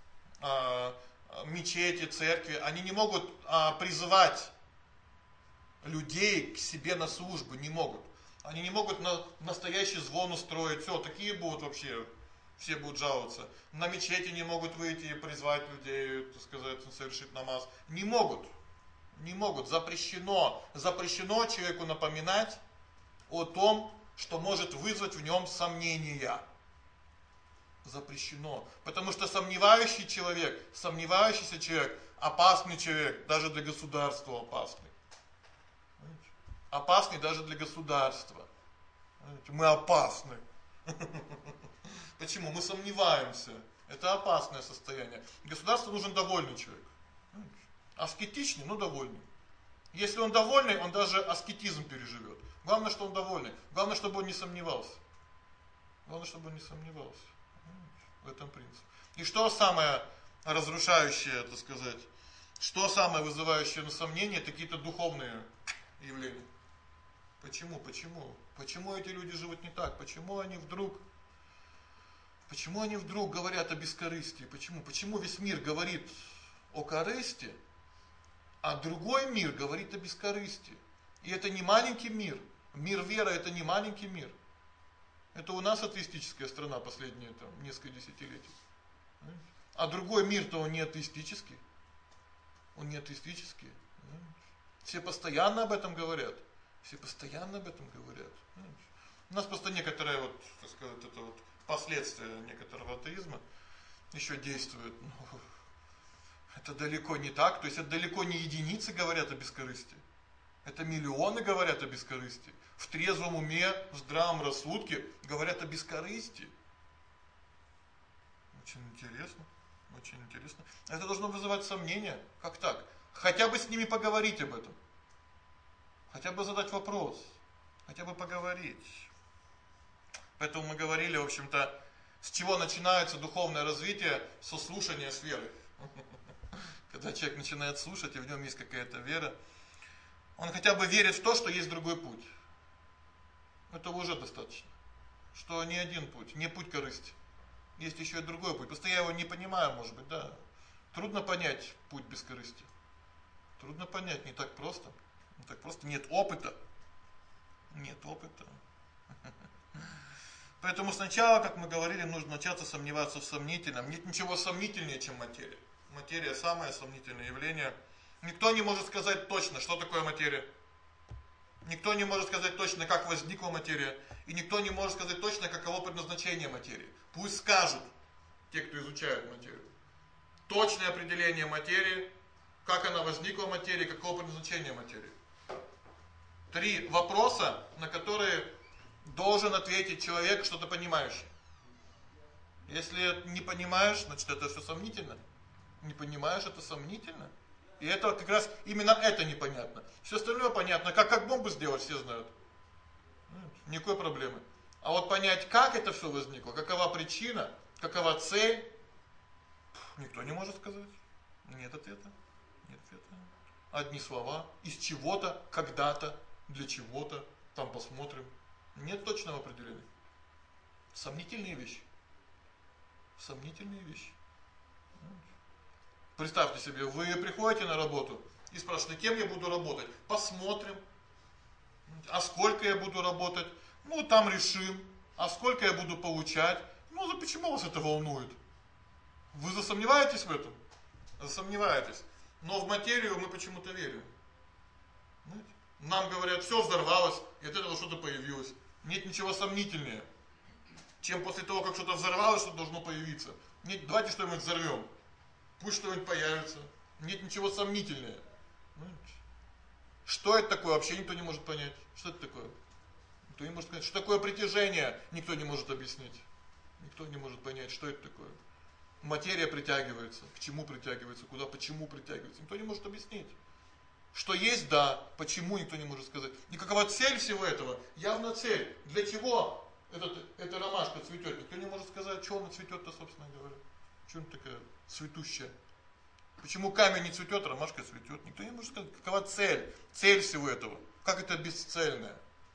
Мечети, церкви, они не могут призывать людей к себе на службу, не могут. Они не могут настоящий звон устроить, все, такие будут вообще, все будут жаловаться. На мечети не могут выйти и призвать людей, так сказать, совершить намаз. Не могут, не могут, запрещено. Запрещено человеку напоминать о том, что может вызвать в нем сомнения. Запрещено. Потому что сомневающийся человек, опасный человек, даже для государства опасный. Опасный даже для государства. Мы опасны. Почему? Мы сомневаемся. Это опасное состояние. Государству нужен довольный человек. Аскетичный, но довольный. Если он довольный, он даже аскетизм переживет. Главное, что он довольный. Главное, чтобы он не сомневался. Главное, чтобы он не сомневался. В этом принцип. И что самое разрушающее, так сказать, что самое вызывающее на сомнение, это какие-то духовные явления. Почему? Почему эти люди живут не так? Почему они вдруг говорят о бескорыстии? Почему весь мир говорит о корысти, а другой мир говорит о бескорыстии? И это не маленький мир. Мир веры это не маленький мир. Это у нас атеистическая страна последние несколько десятилетий. А другой мир-то он не атеистический. Он не атеистический. Все постоянно об этом говорят. У нас просто некоторые так сказать, это последствия некоторого атеизма еще действуют. Но это далеко не так, то есть это далеко не единицы говорят о бескорыстии. Это миллионы говорят о бескорыстии. В трезвом уме, в здравом рассудке говорят о бескорыстии. Очень интересно. Это должно вызывать сомнения. Как так? Хотя бы с ними поговорить об этом. Хотя бы задать вопрос. Хотя бы поговорить. Поэтому мы говорили, в общем-то, с чего начинается духовное развитие? Со слушания с верой. Когда человек начинает слушать, и в нем есть какая-то вера, он хотя бы верит в то, что есть другой путь. Этого уже достаточно. Что не один путь, не путь корысти. Есть еще и другой путь. Просто я его не понимаю, может быть, да. Трудно понять путь бескорыстия. Трудно понять, не так просто. Нет опыта. Поэтому сначала, как мы говорили, нужно начаться сомневаться в сомнительном. Нет ничего сомнительнее, чем материя. Материя самое сомнительное явление. Никто не может сказать точно, что такое материя. Никто не может сказать точно, как возникла материя. И никто не может сказать точно, каково предназначение материи. Пусть скажут те, кто изучают материю. Точное определение материи, как она возникла материя, каково предназначение материи. 3 вопроса, на которые должен ответить человек, что-то понимающий. Если не понимаешь, значит это все сомнительно. Не понимаешь, это сомнительно. И это как раз именно это непонятно. Все остальное понятно. Как бомбу сделать, все знают. Никакой проблемы. А вот понять, как это все возникло, какова причина, какова цель, никто не может сказать. Нет ответа. Одни слова. Из чего-то, когда-то, для чего-то, там посмотрим. Нет точного определения. Сомнительные вещи. Представьте себе, вы приходите на работу и спрашиваете, кем я буду работать? Посмотрим. А сколько я буду работать? Там решим. А сколько я буду получать? Почему вас это волнует? Вы засомневаетесь в этом? Засомневаетесь. Но в материю мы почему-то верим. Нам говорят, все взорвалось, и от этого что-то появилось. Нет ничего сомнительнее, чем после того, как что-то взорвалось, что должно появиться. Нет, давайте что-нибудь взорвем. Пусть что-нибудь появится. Нет ничего сомнительнее. Что это такое? Вообще никто не может понять. Что это такое? Никто не может понять. Что такое притяжение? Никто не может объяснить. Никто не может понять, что это такое. Материя притягивается. К чему притягивается? Куда? Почему притягивается? Никто не может объяснить. Что есть, да. Почему, никто не может сказать. И какова цель всего этого? Явно цель. Для чего эта ромашка цветет? Никто не может сказать, что она цветет-то, собственно говоря. Что она такая цветущая? Почему камень не цветет, а ромашка цветет? Никто не может сказать, какова цель. Цель всего этого. Как это бесцельное.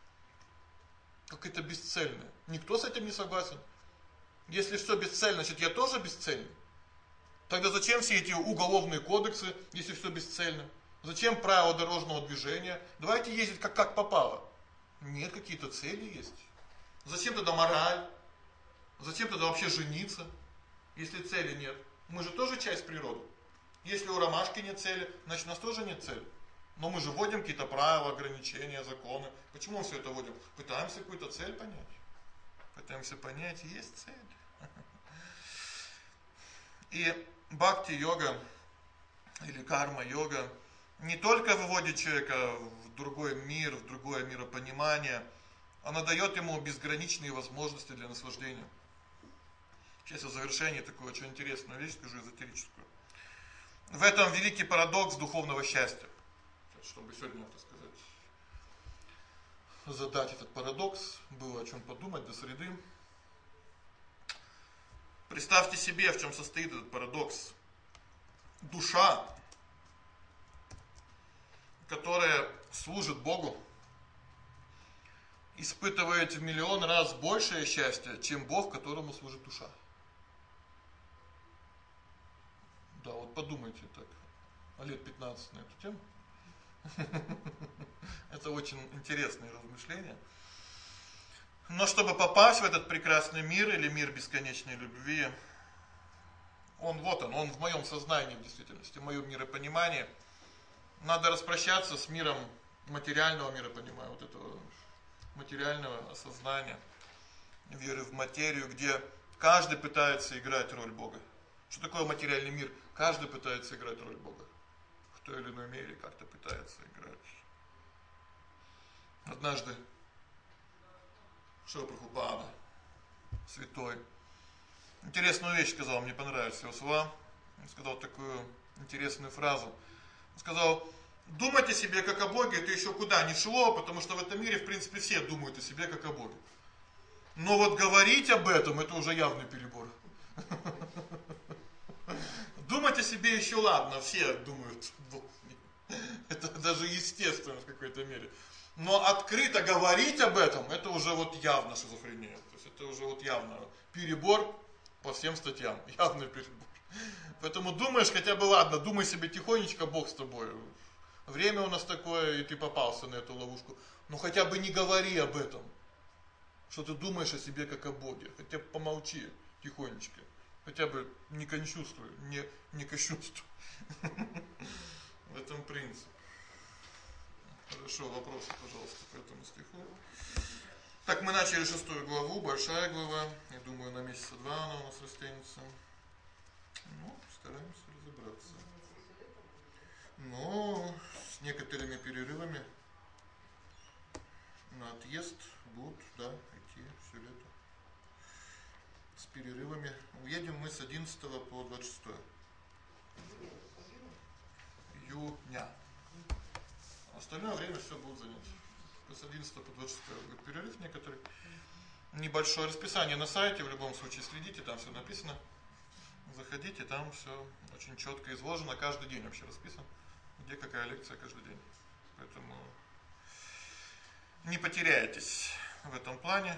Никто с этим не согласен. Если все бесцельно, значит я тоже бесцельный. Тогда зачем все эти уголовные кодексы, если все бесцельно? Зачем правила дорожного движения? Давайте ездить как попало. Нет, какие-то цели есть. Зачем тогда мораль? Зачем тогда вообще жениться, если цели нет? Мы же тоже часть природы. Если у ромашки нет цели, значит у нас тоже нет цели. Но мы же вводим какие-то правила, ограничения, законы. Почему мы все это вводим? Пытаемся какую-то цель понять. Пытаемся понять, есть цель. И бхакти-йога или карма-йога не только выводит человека в другой мир, в другое миропонимание, она дает ему безграничные возможности для наслаждения. Сейчас я в завершении такую очень интересную вещь скажу, эзотерическую. В этом великий парадокс духовного счастья. Чтобы сегодня, так сказать, задать этот парадокс, было о чем подумать до среды. Представьте себе, в чем состоит этот парадокс. Душа, которая служит Богу, испытывает в миллион раз большее счастье, чем Бог, которому служит душа. Да, вот подумайте так, лет 15 на эту тему. Это очень интересные размышления. Но чтобы попасть в этот прекрасный мир или мир бесконечной любви, он в моем сознании в действительности, в моем миропонимании. Надо распрощаться с миром материального миропонимания, вот этого материального осознания, веры в материю, где каждый пытается играть роль Бога. Что такое материальный мир? Каждый пытается играть роль Бога. В той или иной мере как-то пытается играть. Однажды Шрила Прабхупада, святой, интересную вещь сказал, мне понравились его слова. Он сказал такую интересную фразу. Он сказал: думать о себе как о Боге, это еще куда ни шло, потому что в этом мире, в принципе, все думают о себе как о Боге. Но вот говорить об этом, это уже явный перебор. Думать о себе еще ладно, все думают. Это даже естественно в какой-то мере. Но открыто говорить об этом, это уже вот явно шизофрения. То есть это уже вот явно перебор по всем статьям. Явный перебор. Поэтому думаешь хотя бы ладно, думай себе тихонечко, Бог с тобой. Время у нас такое, и ты попался на эту ловушку. Но хотя бы не говори об этом. Что ты думаешь о себе как о Боге. Хотя бы помолчи тихонечко. Хотя бы не кощунствуй, не кощунствуй. В этом принцип. Хорошо, вопросы, пожалуйста, по этому стиху. Так, мы начали 6 главу, большая глава. Я думаю, на месяца 2 она у нас растянется. Ну, стараемся разобраться. Но с некоторыми перерывами на отъезд будут, да, идти все лето. С перерывами. Уедем мы с 11 по 26 июня. Остальное время все будут занятия. С 11 по 26 будет перерыв некоторый. Небольшое расписание на сайте, в любом случае следите, там все написано. Заходите, там все очень четко изложено, каждый день вообще расписан, где какая лекция каждый день. Поэтому не потеряйтесь в этом плане.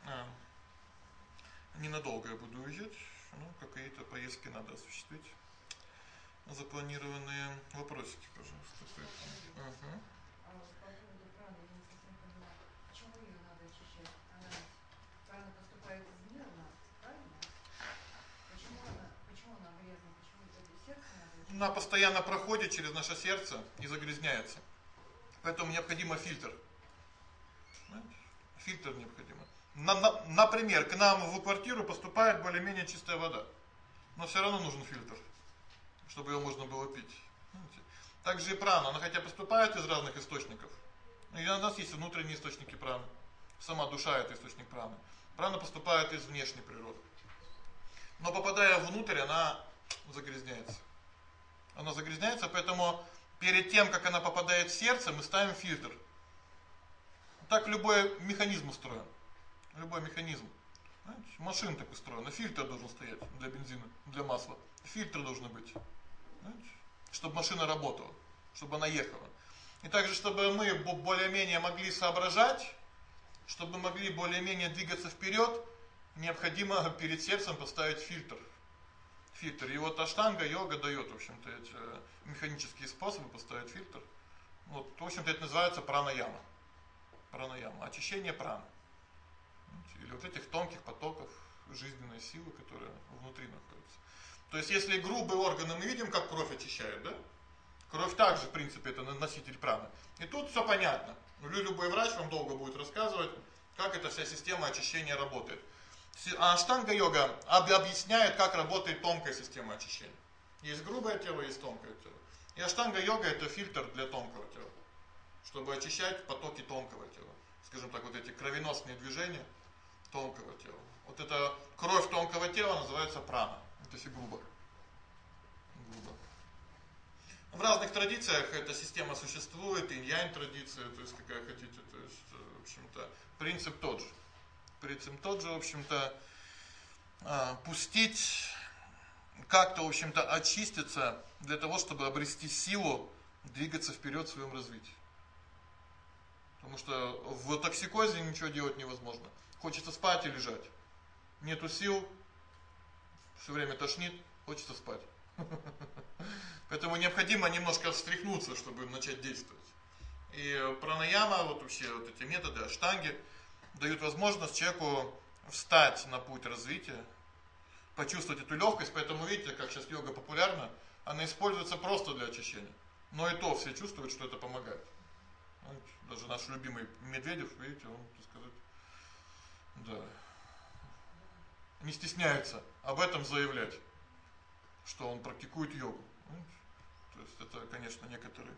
Ненадолго я буду уезжать, ну, какие-то поездки надо осуществить. Запланированные вопросики, пожалуйста. Угу. По поводу праны, я не совсем поняла, почему ее надо очищать? Прана поступает из мира, правильно? Почему она грязная? Почему это сердце надо очищать? Она постоянно проходит через наше сердце и загрязняется. Поэтому необходимо фильтр. Понимаете? Фильтр необходимо. Например, к нам в квартиру поступает более-менее чистая вода. Но все равно нужен фильтр, чтобы ее можно было пить. Понимаете? Также и прана, она хотя поступает из разных источников. И у нас есть внутренние источники праны. Сама душа это источник праны. Прана поступает из внешней природы. Но попадая внутрь, она загрязняется. Она загрязняется, поэтому перед тем, как она попадает в сердце, мы ставим фильтр. Так любой механизм устроен. Любой механизм. Знаете, машина так устроена, фильтр должен стоять для бензина, для масла. Фильтр должен быть. Знаете, чтобы машина работала, чтобы она ехала. И также, чтобы мы более-менее могли соображать, чтобы могли более-менее двигаться вперед, необходимо перед сердцем поставить фильтр. Фильтр. И вот аштанга-йога дает, в общем-то, эти механические способы поставить фильтр. Вот, в общем-то, это называется пранаяма. Пранаяма. Очищение праны. Или вот этих тонких потоков жизненной силы, которая внутри находится. То есть, если грубые органы мы видим, как кровь очищает, да? Кровь также, в принципе, это носитель праны. И тут все понятно. Любой врач вам долго будет рассказывать, как эта вся система очищения работает. А аштанга-йога объясняет, как работает тонкая система очищения. Есть грубое тело, есть тонкое тело. И аштанга-йога это фильтр для тонкого тела, чтобы очищать потоки тонкого тела. Скажем так, вот эти кровеносные движения тонкого тела. Вот эта кровь тонкого тела называется прана. Это если грубо. В разных традициях эта система существует, инь-янь традиция, то есть какая хотите, то есть, в общем-то, принцип тот же. Принцип тот же, в общем-то, пустить, как-то, в общем-то, очиститься для того, чтобы обрести силу двигаться вперед в своем развитии. Потому что в токсикозе ничего делать невозможно. Хочется спать и лежать. Нету сил, все время тошнит, хочется спать. Поэтому необходимо немножко встряхнуться, чтобы начать действовать. И пранаяма, вот вообще вот эти методы аштанги дают возможность человеку встать на путь развития, почувствовать эту легкость. Поэтому видите, как сейчас йога популярна, она используется просто для очищения. Но и то все чувствуют, что это помогает. Даже наш любимый Медведев, видите, он, так сказать, да, не стесняется об этом заявлять, что он практикует йогу. То есть это, конечно, некоторые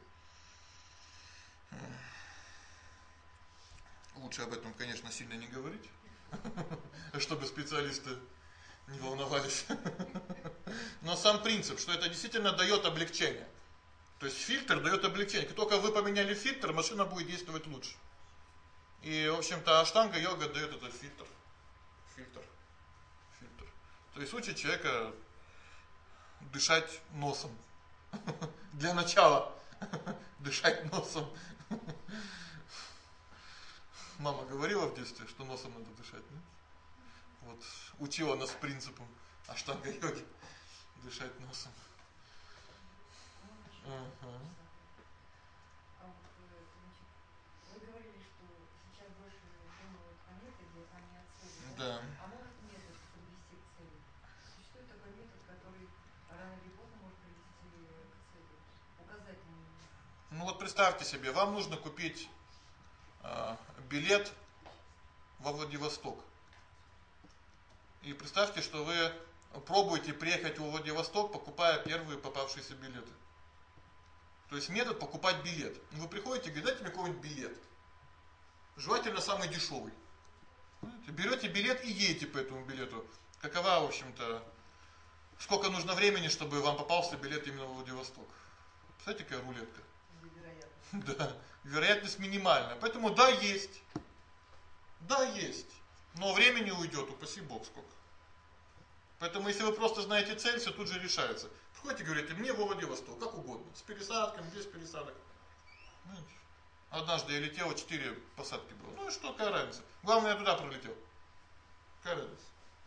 лучше об этом, конечно, сильно не говорить, чтобы специалисты не волновались. Но сам принцип, что это действительно дает облегчение. То есть фильтр дает облегчение. Как только вы поменяли фильтр, машина будет действовать лучше. И, в общем-то, аштанга-йога дает этот фильтр. Фильтр. То есть учит человека дышать носом. Для начала. Дышать носом. Мама говорила в детстве, что носом надо дышать, нет? Вот учила нас принципу аштанга-йоги. Дышать носом. Вы говорили, что сейчас больше думают о методе, а не о цели. Да. А может метод привести к цели? Существует такой метод, который рано или поздно может привести к цели? Указательный. Ну вот представьте себе, вам нужно купить билет во Владивосток. И представьте, что вы пробуете приехать во Владивосток, покупая первые попавшиеся билеты. То есть метод покупать билет. Вы приходите и говорите, дайте мне какой-нибудь билет. Желательно самый дешевый. Берете билет и едете по этому билету. Какова, в общем-то, сколько нужно времени, чтобы вам попался билет именно во Владивосток? Представляете, какая рулетка? Да, вероятность минимальная. Поэтому да, есть. Да, есть. Но времени уйдет, упаси Бог, сколько. Поэтому если вы просто знаете цель, все тут же решается. Приходите и говорите, мне во Владивосток, как угодно. С пересадками, без пересадок. Однажды я летел, 4 посадки было. Ну и что, какая разница? Главное, я туда пролетел. Какая разница?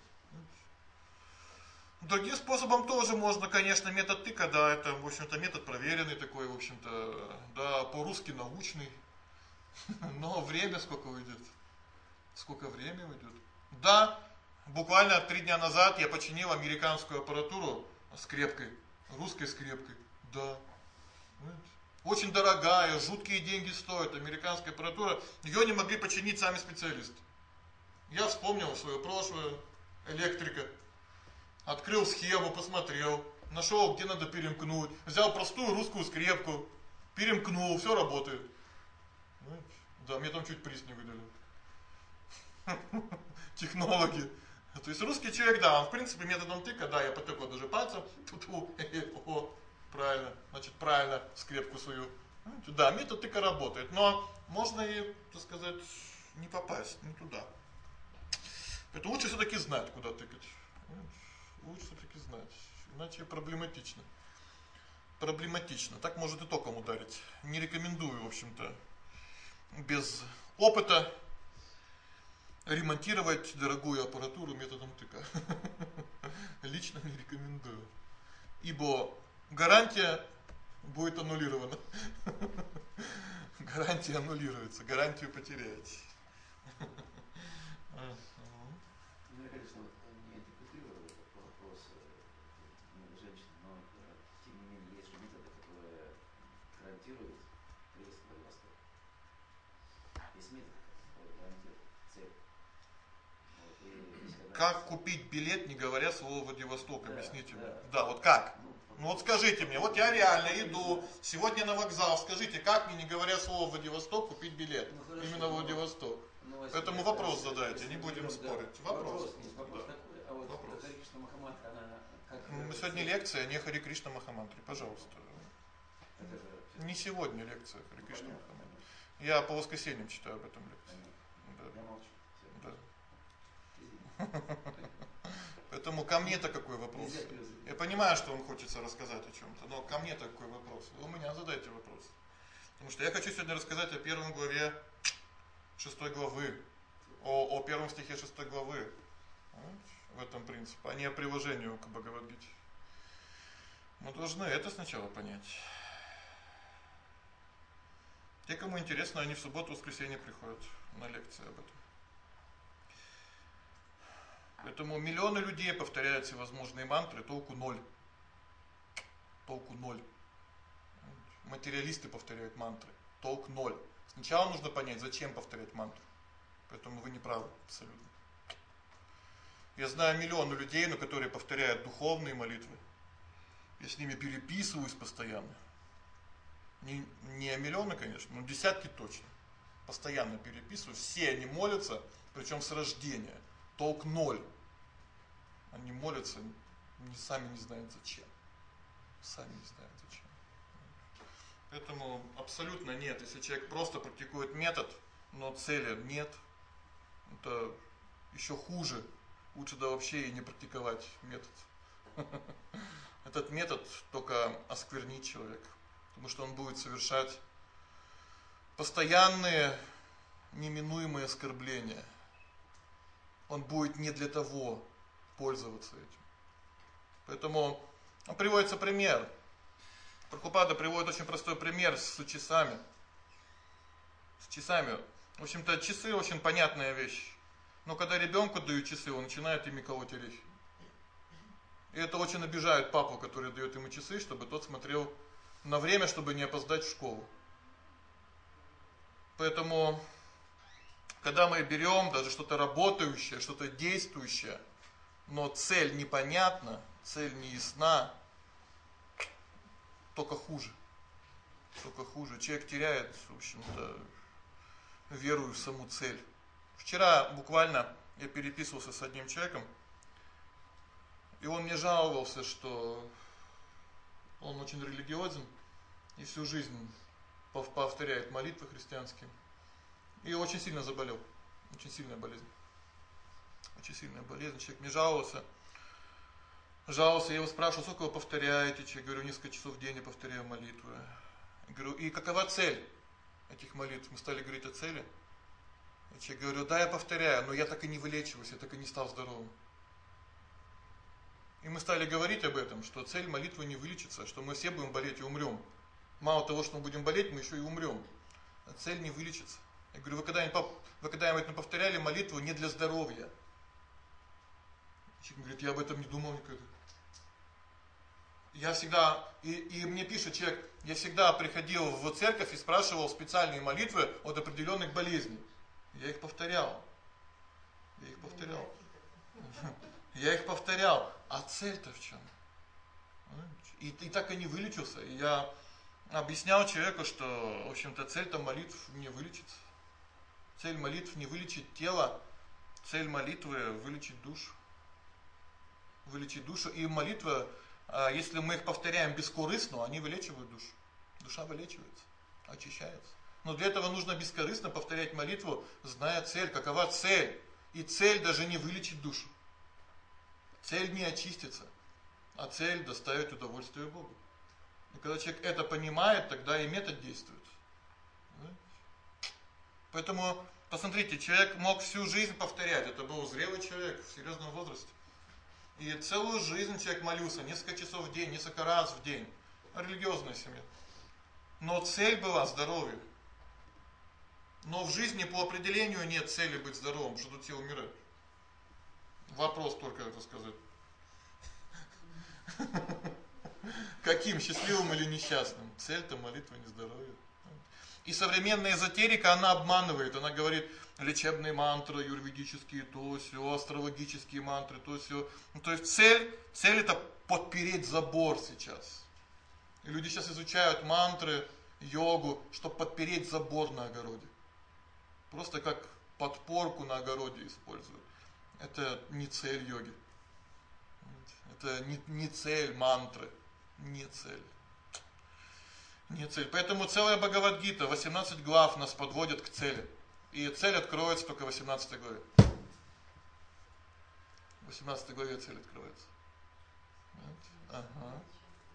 Другим способом тоже можно, конечно, метод тыка, да, это, в общем-то, метод проверенный такой, в общем-то, да, по-русски научный. Но время сколько уйдет? Сколько времени уйдет? Да, буквально 3 дня назад я починил американскую аппаратуру скрепкой, русской скрепкой. Да. Очень дорогая, жуткие деньги стоит американская аппаратура. Ее не могли починить сами специалисты. Я вспомнил свое прошлое электрика. Открыл схему, посмотрел, нашел, где надо перемкнуть, взял простую русскую скрепку, перемкнул, все работает. Да, мне там чуть приз не выдали. Технологи. То есть русский человек, да, он в принципе методом тыка, да, я потыкал даже пальцем, о, правильно, значит правильно скрепку свою. Да, метод тыка работает, но можно и, так сказать, не попасть, не туда. Поэтому лучше все-таки знать, куда тыкать. Лучше все-таки знать, иначе проблематично. Проблематично, так может и током ударить. Не рекомендую, в общем-то, без опыта ремонтировать дорогую аппаратуру методом тыка. Лично не рекомендую. Ибо гарантия будет аннулирована. Гарантия аннулируется, гарантию потеряете. Ну, я, конечно, не антикипирую этот вопрос женщин, но тем не менее есть же методы, которые гарантируют приезд в Владивосток. Есть метод, который гарантирует цель. Вот, и как купить билет, не говоря слово Владивосток, объясните мне. Да. Да, вот как? Ну вот скажите мне, вот я реально иду сегодня на вокзал, скажите, как мне, не говоря слово Владивосток, купить билет? Ну, хорошо, именно в Владивосток. Поэтому вопрос задайте, не будем спорить. Вопрос Да. такой, а вот Вопрос. Хари Кришна Махамантра, она как... Сегодня лекция не Хари Кришна Махамантри, пожалуйста. Это же... Не сегодня лекция Хари Кришна понятно. Махамантри. Я по воскресеньям читаю об этом лекцию. Я молчу. Да. Поэтому ко мне-то какой вопрос? Я понимаю, что вам хочется рассказать о чем-то, но ко мне-то какой вопрос? Вы у меня задайте вопрос. Потому что я хочу сегодня рассказать о первом главе 6 главы, о первом стихе 6 главы. В этом принципе, а не о приложении к Бхагавад-гите. Мы должны это сначала понять. Те, кому интересно, они в субботу-воскресенье приходят на лекции об этом. Поэтому миллионы людей повторяют всевозможные мантры, толку ноль. Толку ноль. Материалисты повторяют мантры, толк ноль. Сначала нужно понять, зачем повторять мантру. Поэтому вы не правы абсолютно. Я знаю миллионы людей, но которые повторяют духовные молитвы. Я с ними переписываюсь постоянно. Не миллионы, конечно, но десятки точно. Постоянно переписываюсь. Все они молятся, причем с рождения. Толк ноль. Они молятся, сами не знают зачем. Сами не знают зачем. Поэтому абсолютно нет. Если человек просто практикует метод, но цели нет, это еще хуже. Лучше да вообще и не практиковать метод. Этот метод только осквернит человека, потому что он будет совершать постоянные неминуемые оскорбления. Он будет не для того пользоваться этим. Поэтому приводится пример. Прабхупада приводит очень простой пример с часами. С часами. В общем-то, часы очень понятная вещь. Но когда ребенку дают часы, он начинает ими колоть орехи. И это очень обижает папу, который дает ему часы, чтобы тот смотрел на время, чтобы не опоздать в школу. Поэтому, когда мы берем даже что-то работающее, что-то действующее, но цель непонятна, цель не ясна, только хуже. Только хуже. Человек теряет, в общем-то, веру в саму цель. Вчера буквально я переписывался с одним человеком, и он мне жаловался, что он очень религиозен и всю жизнь повторяет молитвы христианские. И очень сильно заболел. Очень сильная болезнь. Очень сильная болезнь. Человек мне жаловался, я его спрашивал, сколько вы повторяете? Я говорю, несколько часов в день я повторяю молитвы. Я говорю, и какова цель этих молитв? Мы стали говорить о цели. Я говорю, да, я повторяю, но я так и не вылечиваюсь, я так и не стал здоровым. И мы стали говорить об этом, что цель молитвы не вылечиться, что мы все будем болеть и умрем. Мало того, что мы будем болеть, мы еще и умрем. А цель не вылечиться. Я говорю, вы когда-нибудь повторяли молитву не для здоровья? Человек говорит, я об этом не думал никогда. Я всегда, и мне пишет человек, я всегда приходил в церковь и спрашивал специальные молитвы от определенных болезней. Я их повторял. Я их повторял. А цель-то в чем? И так и не вылечился. И я объяснял человеку, что, в общем-то, цель-то молитв не вылечится. Цель молитв не вылечить тело, цель молитвы вылечить душу. Вылечить душу. И молитва, если мы их повторяем бескорыстно, они вылечивают душу. Душа вылечивается, очищается. Но для этого нужно бескорыстно повторять молитву, зная цель. Какова цель? И цель даже не вылечить душу. Цель не очиститься, а цель доставить удовольствие Богу. И когда человек это понимает, тогда и метод действует. Поэтому Посмотрите, человек мог всю жизнь повторять, это был зрелый человек в серьезном возрасте. И целую жизнь человек молился, несколько часов в день, несколько раз в день. Религиозная семья. Но цель была здоровье. Но в жизни по определению нет цели быть здоровым, что тут все умирают. Вопрос только это сказать. Каким, счастливым или несчастным? Цель-то молитва, не здоровье. И современная эзотерика, она обманывает. Она говорит, лечебные мантры, юрведические, то сё, астрологические мантры, то сё. Ну, то есть цель это подпереть забор сейчас. И люди сейчас изучают мантры, йогу, чтобы подпереть забор на огороде. Просто как подпорку на огороде используют. Это не цель йоги. Это не цель мантры. Не цель. Не цель. Поэтому целая Бхагавад-гита, 18 глав нас подводят к цели. И цель откроется только в 18 главе. В 18 главе цель открывается. Ага.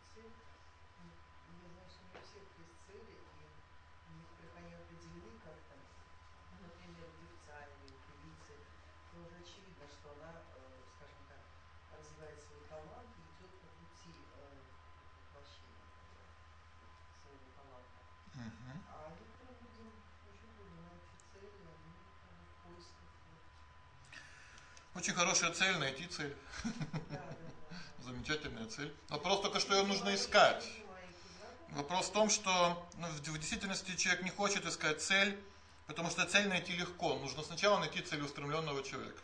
Очень хорошая цель, найти цель. Замечательная цель. Вопрос только, что ее нужно искать. Вопрос в том, что в действительности человек не хочет искать цель, потому что цель найти легко. Нужно сначала найти целеустремленного человека.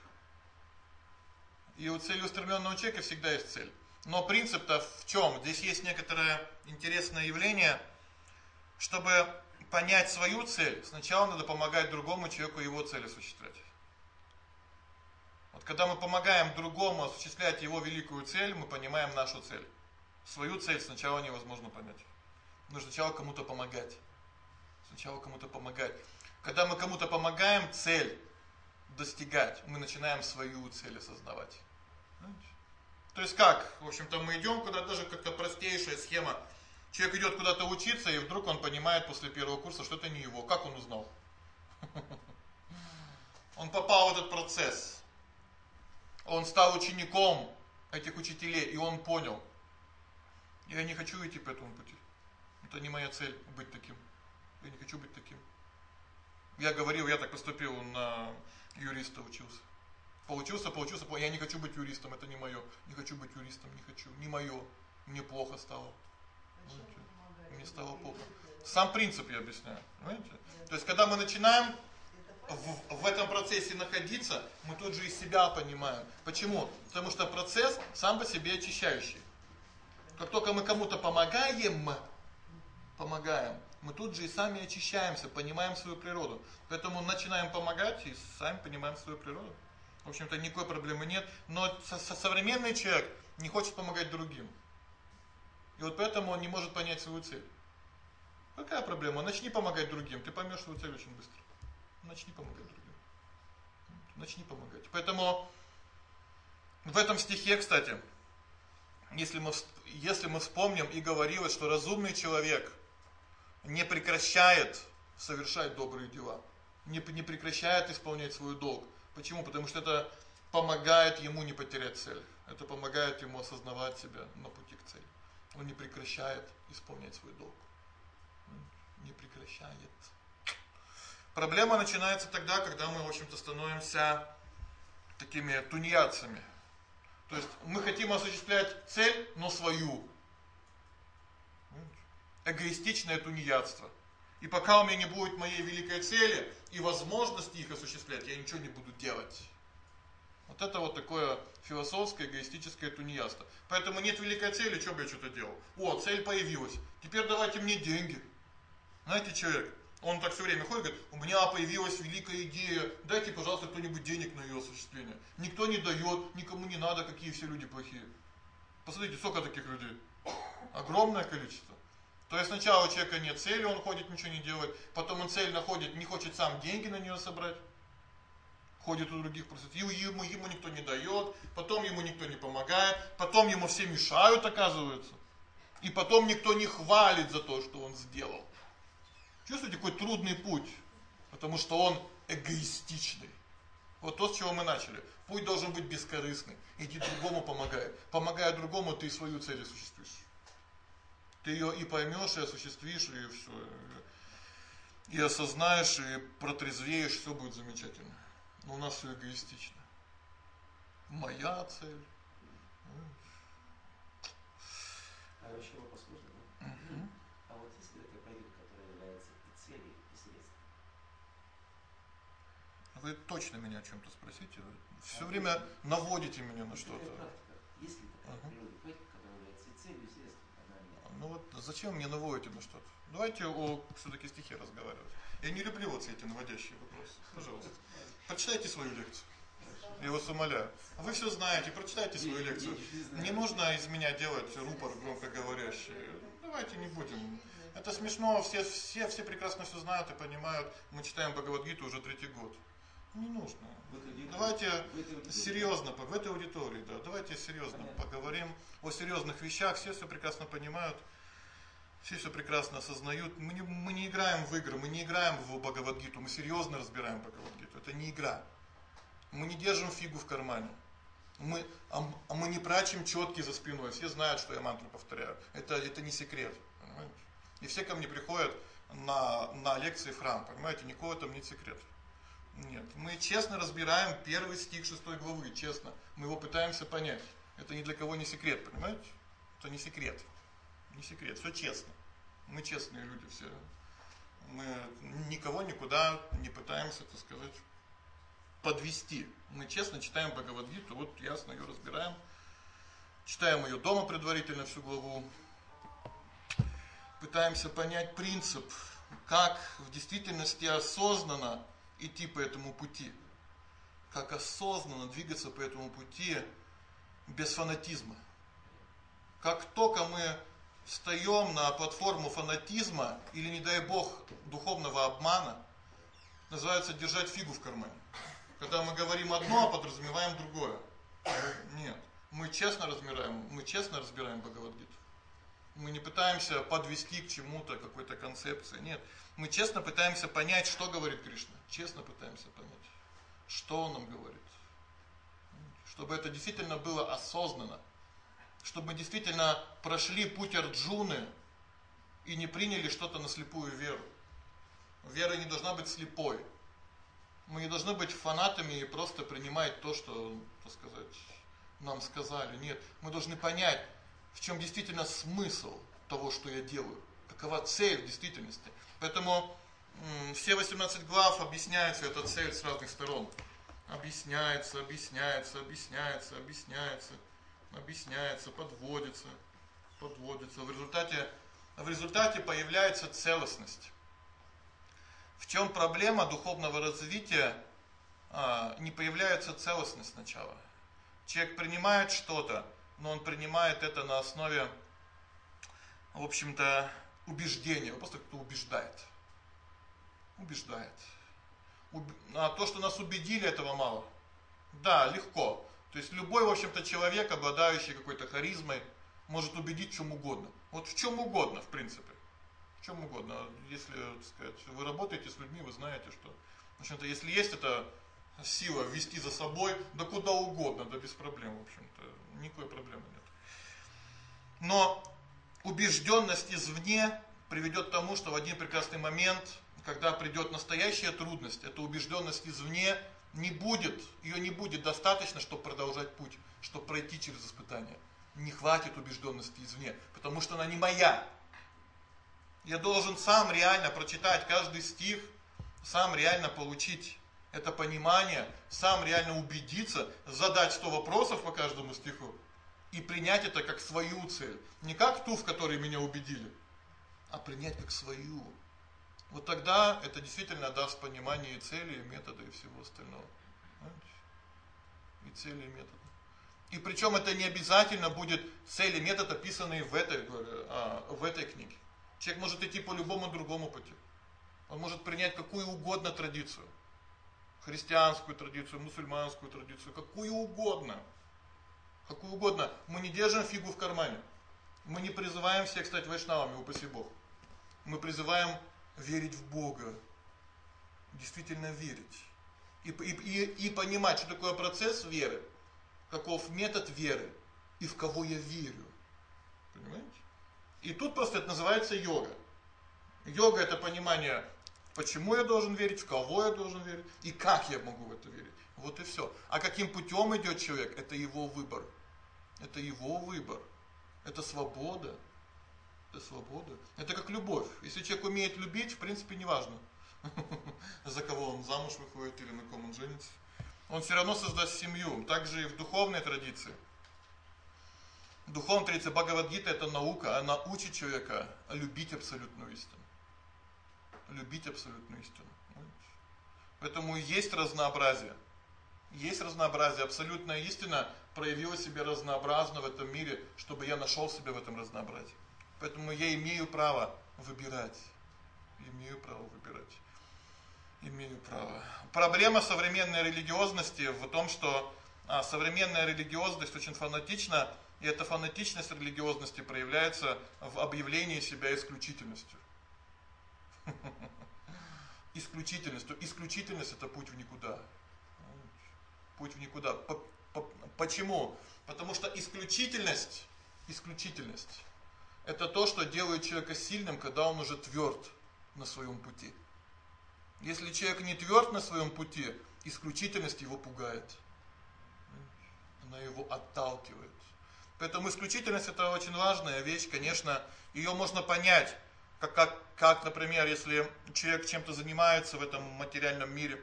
И у целеустремленного человека всегда есть цель. Но принцип-то в чем? Здесь есть некоторое интересное явление. Чтобы понять свою цель, сначала надо помогать другому человеку его цель осуществлять. Вот когда мы помогаем другому осуществлять его великую цель, мы понимаем нашу цель. Свою цель сначала невозможно понять. Нужно сначала кому-то помогать. Сначала кому-то помогать. Когда мы кому-то помогаем цель достигать, мы начинаем свою цель осознавать. То есть как? В общем-то мы идем куда-то, даже как-то простейшая схема. Человек идет куда-то учиться, и вдруг он понимает после первого курса, что это не его. Как он узнал? Он попал в этот процесс. Он стал учеником этих учителей, и он понял. Я не хочу идти по этому пути. Это не моя цель быть таким. Я не хочу быть таким. Я говорил, я так поступил, на юриста учился. Получился, я не хочу быть юристом, это не мое. Не хочу быть юристом, не хочу. Не мое. Мне плохо стало. Мне стало плохо. Сам принцип я объясняю. Понимаете? То есть, когда мы начинаем в этом процессе находиться, мы тут же из себя понимаем. Почему? Потому что процесс сам по себе очищающий. Как только мы кому-то помогаем, мы тут же и сами очищаемся, понимаем свою природу. Поэтому начинаем помогать и сами понимаем свою природу. В общем-то, никакой проблемы нет. Но современный человек не хочет помогать другим. И вот поэтому он не может понять свою цель. Какая проблема? Начни помогать другим, ты поймешь свою цель очень быстро. Начни помогать другим. Начни помогать. Поэтому в этом стихе, кстати, если мы вспомним, и говорилось, что разумный человек не прекращает совершать добрые дела, не прекращает исполнять свой долг. Почему? Потому что это помогает ему не потерять цель. Это помогает ему осознавать себя на пути к цели. Он не прекращает исполнять свой долг. Не прекращает. Проблема начинается тогда, когда мы, в общем-то, становимся такими тунеядцами. То есть мы хотим осуществлять цель, но свою. Эгоистичное тунеядство. И пока у меня не будет моей великой цели и возможности их осуществлять, я ничего не буду делать. Вот это вот такое философское, эгоистическое тунеядство. Поэтому нет великой цели, что бы я что-то делал. О, цель появилась. Теперь давайте мне деньги. Знаете, человек, он так все время ходит, говорит, у меня появилась великая идея, дайте, пожалуйста, кто-нибудь денег на ее осуществление. Никто не дает, никому не надо, какие все люди плохие. Посмотрите, сколько таких людей. Огромное количество. То есть сначала у человека нет цели, он ходит, ничего не делает. Потом он цель находит, не хочет сам деньги на нее собрать. Ходит у других, просит. Ему никто не дает, потом ему никто не помогает, потом ему все мешают, оказывается. И потом никто не хвалит за то, что он сделал. Чувствуете, какой трудный путь? Потому что он эгоистичный. Вот то, с чего мы начали. Путь должен быть бескорыстный. Иди другому помогай. Помогая другому, ты свою цель осуществишь. Ты ее и поймешь, и осуществишь, и все. И осознаешь, и протрезвеешь, все будет замечательно. Но у нас все эгоистично. Моя цель. А вообще вопрос можно, да? А вот есть ли такая политика, которая является и целью, и средством? Вы точно меня о чем-то спросите. Все время наводите меня на что-то. Есть ли такая природа политика, которая является и целью, и средством одновременно? Ну вот зачем мне наводите на что-то? Давайте о все-таки стихе разговаривать. Я не люблю вот эти наводящие вопросы. Пожалуйста. Прочитайте свою лекцию. Я вас умоляю. Вы все знаете, прочитайте свою лекцию. Не нужно из меня делать рупор громкоговорящий. Давайте не будем. Это смешно, все прекрасно все знают и понимают. Мы читаем Бхагавад-гиту уже 3-й год. Не нужно. Давайте серьезно, в этой аудитории, да, давайте серьезно поговорим о серьезных вещах. Все прекрасно понимают, все прекрасно осознают. Мы не играем в игры, мы не играем в Бхагавад-гиту, мы серьезно разбираем Бхагавад-гиту. Это не игра. Мы не держим фигу в кармане. Мы не прячем четки за спиной. Все знают, что я мантру повторяю. Это не секрет. Понимаете? И все ко мне приходят на лекции в храм. Понимаете, никакого там нет секрета. Нет. Мы честно разбираем 1 стих 6 главы. Честно. Мы его пытаемся понять. Это ни для кого не секрет. Понимаете? Это не секрет. Не секрет. Все честно. Мы честные люди все. Мы никого никуда не пытаемся, так сказать, подвести. Мы честно читаем Бхагавад-гиту, вот ясно ее разбираем. Читаем ее дома предварительно всю главу. Пытаемся понять принцип, как в действительности осознанно идти по этому пути. Как осознанно двигаться по этому пути без фанатизма. Как только мы встаем на платформу фанатизма или, не дай бог, духовного обмана, называется держать фигу в кармане. Когда мы говорим одно, а подразумеваем другое. Нет. Мы честно разбираем Бхагавад-гиту. Мы не пытаемся подвести к чему-то, какой-то концепции. Нет. Мы честно пытаемся понять, что говорит Кришна. Честно пытаемся понять, что он нам говорит. Чтобы это действительно было осознанно. Чтобы мы действительно прошли путь Арджуны и не приняли что-то на слепую веру. Вера не должна быть слепой. Мы не должны быть фанатами и просто принимать то, что, так сказать, нам сказали. Нет, мы должны понять, в чем действительно смысл того, что я делаю. Какова цель в действительности. Поэтому все 18 глав объясняется эта цель с разных сторон. Объясняется, подводится. В результате появляется целостность. В чем проблема духовного развития? Не появляется целостность сначала. Человек принимает что-то, но он принимает это на основе, в общем-то, убеждения. Он просто как-то убеждает. А то, что нас убедили, этого мало. Да, легко. То есть любой, в общем-то, человек, обладающий какой-то харизмой, может убедить в чем угодно. Вот в чем угодно, в принципе. В чем угодно. Если, так сказать, вы работаете с людьми, вы знаете, что, в общем-то, если есть эта сила вести за собой, да куда угодно, да без проблем, в общем-то, никакой проблемы нет. Но убежденность извне приведет к тому, что в один прекрасный момент, когда придет настоящая трудность, эта убежденность извне ее не будет достаточно, чтобы продолжать путь, чтобы пройти через испытания. Не хватит убежденности извне, потому что она не моя. Я должен сам реально прочитать каждый стих, сам реально получить это понимание, сам реально убедиться, задать 100 вопросов по каждому стиху и принять это как свою цель. Не как ту, в которой меня убедили, а принять как свою. Вот тогда это действительно даст понимание и цели, и метода, и всего остального. Понимаете? И цели, и метода. И причем это не обязательно будет цель и метод, описанные в этой книге. Человек может идти по любому другому пути. Он может принять какую угодно традицию. Христианскую традицию, мусульманскую традицию, какую угодно. Какую угодно. Мы не держим фигу в кармане. Мы не призываем всех стать вайшнавами, упаси Бог. Мы призываем верить в Бога. действительно верить. И понимать, что такое процесс веры, каков метод веры и в кого я верю. Понимаете? И тут просто это называется йога. Йога это понимание, почему я должен верить, в кого я должен верить и как я могу в это верить. Вот и все. А каким путем идет человек, это его выбор. Это его выбор. Это свобода. Это свобода. Это как любовь. Если человек умеет любить, в принципе, неважно, за кого он замуж выходит или на ком он женится. Он все равно создаст семью. Также и в духовной традиции. В духовной традиции Бхагавад-гита это наука, она учит человека любить абсолютную истину. Любить абсолютную истину. Поэтому есть разнообразие. Есть разнообразие. Абсолютная истина проявила себя разнообразно в этом мире, чтобы я нашел себя в этом разнообразии. Поэтому я имею право выбирать. Имею право выбирать. Имею право. Проблема современной религиозности в том, что современная религиозность очень фанатична, и эта фанатичность религиозности проявляется в объявлении себя исключительностью. Исключительностью. Исключительность это путь в никуда. Путь в никуда. Почему? Потому что исключительность это то, что делает человека сильным, когда он уже тверд на своем пути. Если человек не тверд на своем пути, исключительность его пугает. Она его отталкивает. Поэтому исключительность это очень важная вещь, конечно, ее можно понять, как, например, если человек чем-то занимается в этом материальном мире,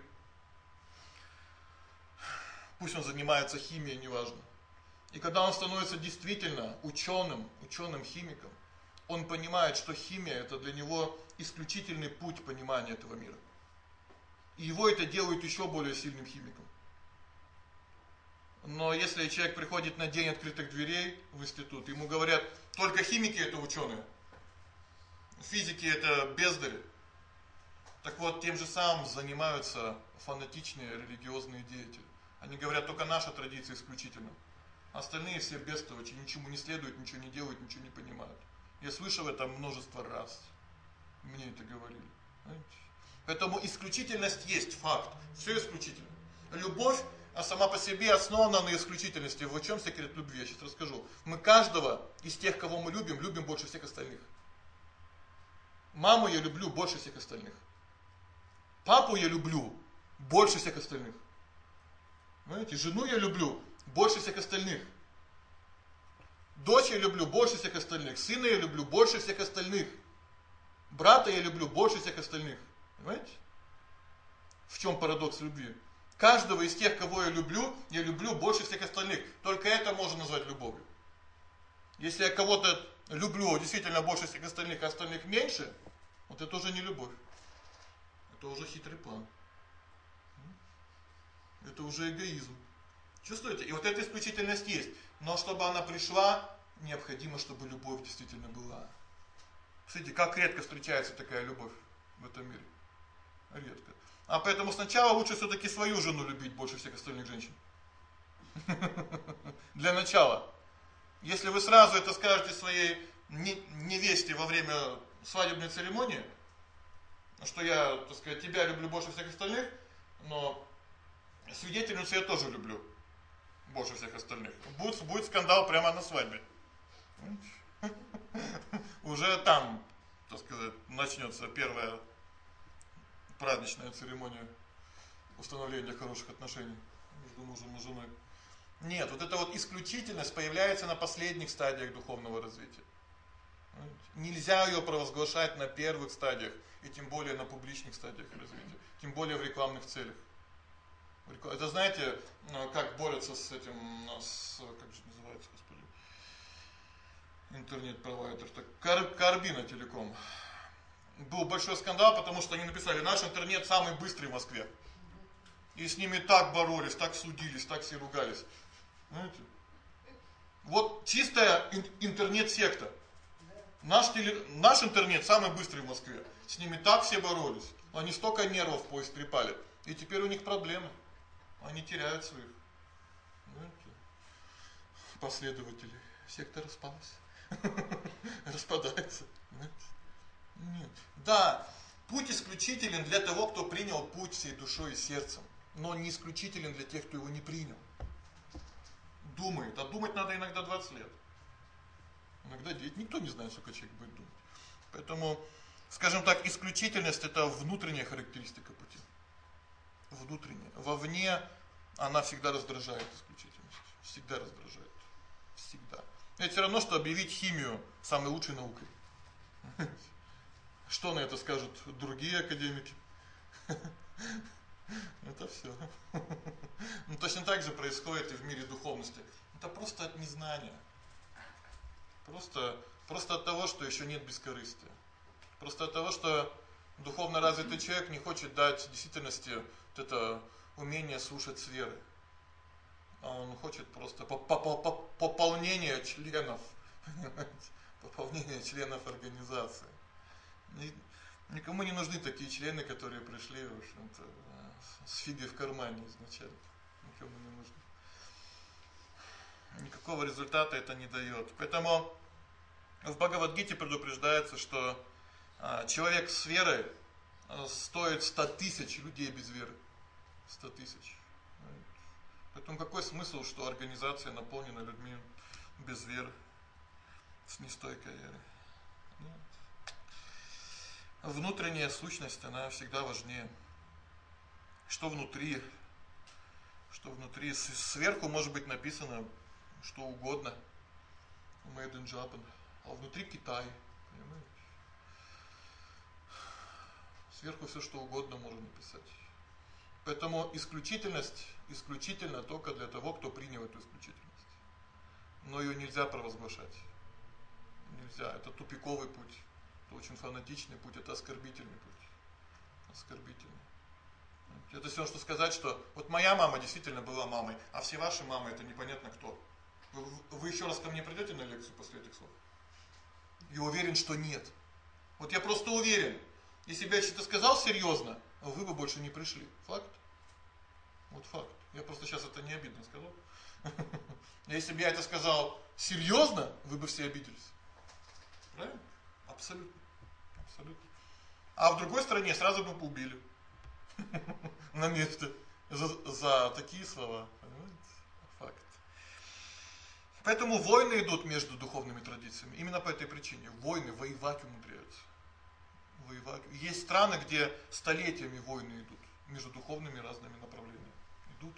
пусть он занимается химией, неважно. И когда он становится действительно ученым химиком, он понимает, что химия это для него исключительный путь понимания этого мира. И его это делает еще более сильным химиком. Но если человек приходит на день открытых дверей в институт, ему говорят, только химики это ученые, физики это бездари. Так вот, тем же самым занимаются фанатичные религиозные деятели. Они говорят, только наша традиция исключительно. Остальные все бестолочи, ничему не следуют, ничего не делают, ничего не понимают. Я слышал это множество раз. Мне это говорили. Знаете? Поэтому исключительность есть факт. Все исключительно. Любовь сама по себе основана на исключительности. В чем секрет любви? Я сейчас расскажу. Мы каждого из тех, кого мы любим больше всех остальных. Маму я люблю больше всех остальных. Папу я люблю больше всех остальных. Знаете, жену я люблю больше всех остальных. Дочь я люблю больше всех остальных. Сына я люблю больше всех остальных. Брата я люблю больше всех остальных. Понимаете? В чем парадокс любви? Каждого из тех, кого я люблю больше всех остальных. Только это можно назвать любовью. Если я кого-то люблю действительно больше всех остальных, а остальных меньше, вот это уже не любовь. Это уже хитрый план. Это уже эгоизм. Чувствуете? И вот эта исключительность есть. Но чтобы она пришла, необходимо, чтобы любовь действительно была. Смотрите, как редко встречается такая любовь в этом мире. Редко. А поэтому сначала лучше все-таки свою жену любить больше всех остальных женщин. Для начала. Если вы сразу это скажете своей невесте во время свадебной церемонии, что я, так сказать, тебя люблю больше всех остальных, но свидетельницу я тоже люблю больше всех остальных. Будет скандал прямо на свадьбе. Уже там, так сказать, начнется первая праздничная церемония установления хороших отношений между мужем и женой. Нет, вот эта вот исключительность появляется на последних стадиях духовного развития. Нельзя ее провозглашать на первых стадиях, и тем более на публичных стадиях развития, тем более в рекламных целях. Это знаете, как борются с этим, как же называется, господи, интернет-провайдер, Карбина Телеком. Был большой скандал, потому что они написали, наш интернет самый быстрый в Москве. И с ними так боролись, так судились, так все ругались. Знаете? Вот чистая интернет-секта. Наш интернет самый быстрый в Москве. С ними так все боролись. Они столько нервов поистрепали. И теперь у них проблемы. Они теряют своих, знаете, последователей. Секта распалась. Распадается. Нет. Да, Путь исключителен для того, кто принял путь всей душой и сердцем, но он не исключителен для тех, кто его не принял. Думает, а думать надо иногда 20 лет. Иногда 9, никто не знает, сколько человек будет думать. Поэтому, скажем так, исключительность это внутренняя характеристика пути. Внутренняя. Вовне она всегда раздражает исключительность. Всегда раздражает. Всегда. Это все равно, что объявить химию самой лучшей наукой. Что на это скажут другие академики? Это все. Ну, точно так же происходит и в мире духовности. Это просто от незнания. Просто от того, что еще нет бескорыстия. Просто от того, что духовно развитый человек не хочет дать действительности вот это умение слушать с веры. А он хочет просто пополнение членов, понимаете? Пополнение членов организации. Никому не нужны такие члены, которые пришли, в общем-то, с фигой в кармане изначально. Никому не нужны. Никакого результата это не дает. Поэтому в Бхагавад-гите предупреждается, что человек с верой стоит 100 тысяч людей без веры. 100 тысяч. Поэтому какой смысл, что организация наполнена людьми без веры, с нестойкой верой? Нет. Внутренняя сущность, она всегда важнее. Что внутри? Сверху может быть написано что угодно. Made in Japan. А внутри Китай. Понимаете? Сверху все что угодно можно написать. Поэтому исключительность исключительно только для того, кто принял эту исключительность. Но ее нельзя провозглашать. Нельзя. Это тупиковый путь. Это очень фанатичный путь. Это оскорбительный путь. Оскорбительный. Это все, что сказать, что вот моя мама действительно была мамой, а все ваши мамы это непонятно кто. Вы еще раз ко мне придете на лекцию после этих слов? Я уверен, что нет. Вот я просто уверен. Если бы я что-то сказал серьезно, вы бы больше не пришли. Факт. Вот факт. Я просто сейчас это не обидно сказал. Если бы я это сказал серьезно, вы бы все обиделись. Правильно? Абсолютно. Абсолютно. А в другой стране сразу бы убили. На месте. За такие слова. Понимаете? Факт. Поэтому войны идут между духовными традициями. Именно по этой причине. Войны, воевать умудряются. Воевать. Есть страны, где столетиями войны идут. Между духовными разными направлениями. Идут.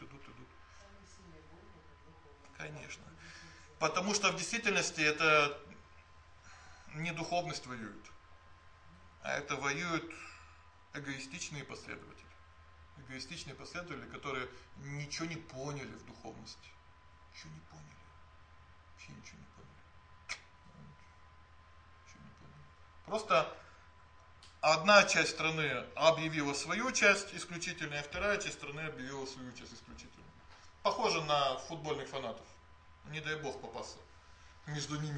Конечно. Потому что в действительности это не духовность воюет. А это воюют эгоистичные последователи. Эгоистичные последователи, которые ничего не поняли в духовности. Ничего не поняли. Вообще ничего не поняли. Ничего не поняли. Просто одна часть страны объявила свою часть исключительной, а вторая часть страны объявила свою часть исключительной. Похоже на футбольных фанатов. Не дай бог попасться между ними.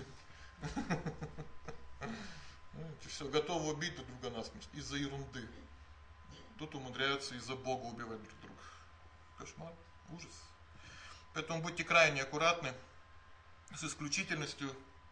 Все, готовы убить друг друга насмерть из-за ерунды. Тут умудряются из-за Бога убивать друг друга. Кошмар, ужас. Поэтому будьте крайне аккуратны с исключительностью.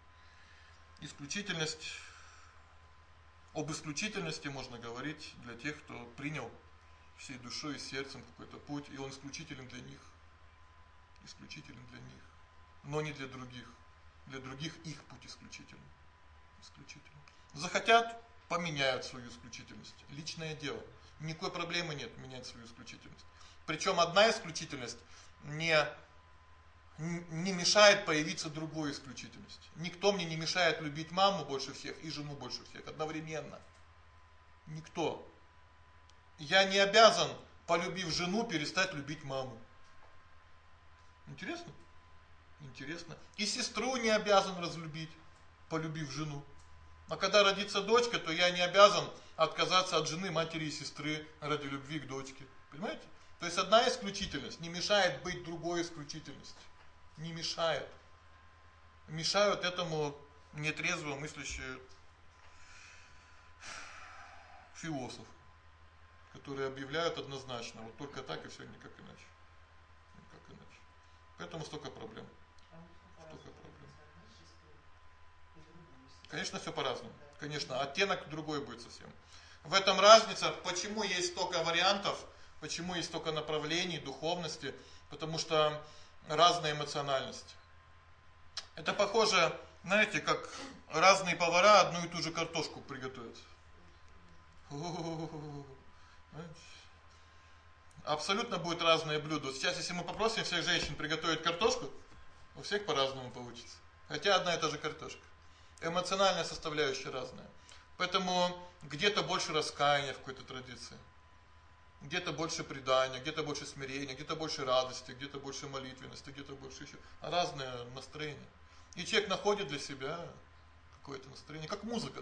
Об исключительности можно говорить для тех, кто принял всей душой и сердцем какой-то путь, и он исключителен для них. Исключителен для них. Но не для других. Для других их путь исключителен. Исключителен. Захотят, поменяют свою исключительность. Личное дело. Никакой проблемы нет менять свою исключительность. Причем одна исключительность не мешает появиться другой исключительности. Никто мне не мешает любить маму больше всех и жену больше всех одновременно. Никто. Я не обязан, полюбив жену, перестать любить маму. Интересно? Интересно. И сестру не обязан разлюбить, полюбив жену. А когда родится дочка, то я не обязан отказаться от жены, матери и сестры ради любви к дочке. Понимаете? То есть одна исключительность не мешает быть другой исключительности. Не мешает. Мешают этому нетрезво мыслящие философы, которые объявляют однозначно, вот только так и все, никак иначе. Никак иначе. Поэтому столько проблем. Столько проблем. Конечно, все по-разному. Конечно, оттенок другой будет совсем. В этом разница, почему есть столько вариантов, почему есть столько направлений духовности, потому что разная эмоциональность. Это похоже, знаете, как разные повара одну и ту же картошку приготовят. Абсолютно будет разное блюдо. Сейчас, если мы попросим всех женщин приготовить картошку, у всех по-разному получится. Хотя одна и та же картошка. Эмоциональная составляющая разная. Поэтому где-то больше раскаяния в какой-то традиции. Где-то больше предания, где-то больше смирения, где-то больше радости, где-то больше молитвенности, где-то больше еще. Разное настроение. И человек находит для себя какое-то настроение, как музыка.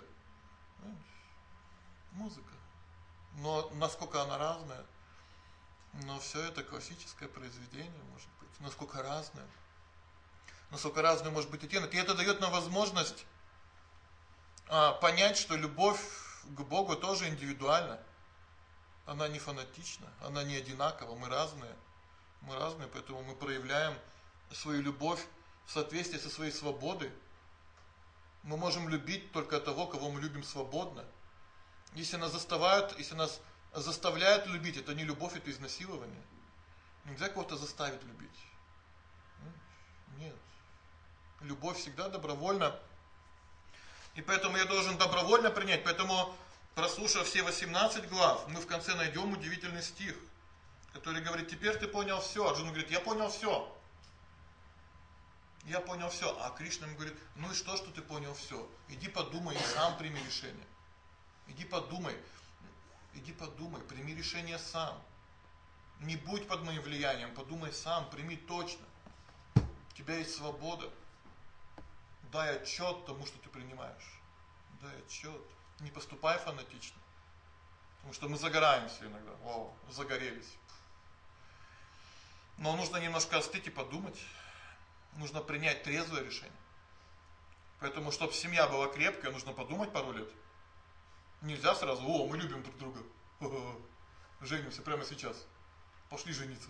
Музыка. Но насколько она разная. Но все это классическое произведение, может быть. Насколько разное. Насколько разный может быть оттенок. И это дает нам возможность понять, что любовь к Богу тоже индивидуальна. Она не фанатична, она не одинакова, мы разные. Мы разные, поэтому мы проявляем свою любовь в соответствии со своей свободой. Мы можем любить только того, кого мы любим свободно. Если нас заставляют любить, это не любовь, это изнасилование. Нельзя кого-то заставить любить. Нет. Любовь всегда добровольна. И поэтому я должен добровольно принять. Поэтому, прослушав все 18 глав, мы в конце найдем удивительный стих, который говорит: теперь ты понял все. Арджуна говорит: я понял все. Я понял все. А Кришна ему говорит: ну и что ты понял все? Иди подумай и сам прими решение. Иди подумай, прими решение сам. Не будь под моим влиянием, подумай сам, прими точно. У тебя есть свобода. Дай отчет тому, что ты принимаешь. Дай отчет. Не поступай фанатично. Потому что мы загораемся иногда. Загорелись. Но нужно немножко остыть и подумать. Нужно принять трезвое решение. Поэтому, чтобы семья была крепкая, нужно подумать пару лет. Нельзя сразу: мы любим друг друга. Женимся прямо сейчас. Пошли жениться.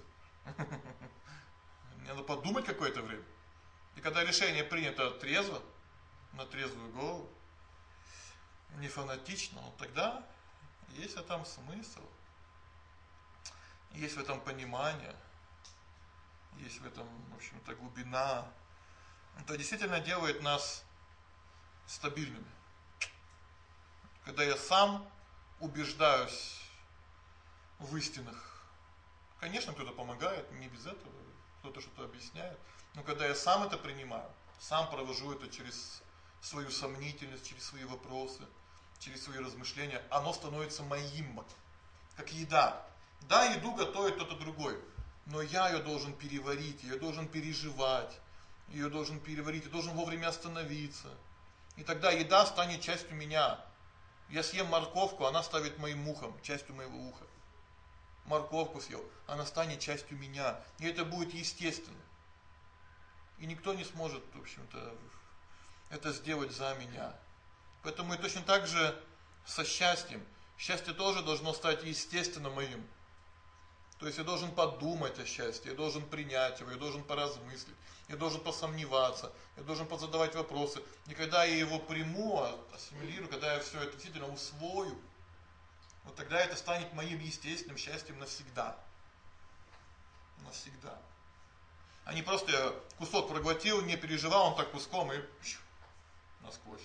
Надо подумать какое-то время. И когда решение принято трезво, на трезвую голову, не фанатично, тогда есть в этом смысл. Есть в этом понимание. Есть в этом, в общем-то, глубина. Это действительно делает нас стабильными. Когда я сам убеждаюсь в истинах. Конечно, кто-то помогает, не без этого. Кто-то что-то объясняет. Но когда я сам это принимаю, сам провожу это через свою сомнительность, через свои вопросы, через свои размышления, оно становится моим. Как еда. Да, еду готовит кто-то другой. Но я ее должен переварить, ее должен переживать. Ее должен переварить, я должен вовремя остановиться. И тогда еда станет частью меня. Я съем морковку, она станет моим ухом, частью моего уха. Морковку съел, она станет частью меня. И это будет естественно. И никто не сможет, в общем-то, это сделать за меня. Поэтому и точно так же со счастьем. Счастье тоже должно стать естественно моим. То есть я должен подумать о счастье, я должен принять его, я должен поразмыслить, я должен посомневаться, я должен позадавать вопросы. И когда я его приму, ассимилирую, когда я все это действительно усвою, вот тогда это станет моим естественным счастьем навсегда. Навсегда. А не просто я кусок проглотил, не переживал, он так куском и насквозь.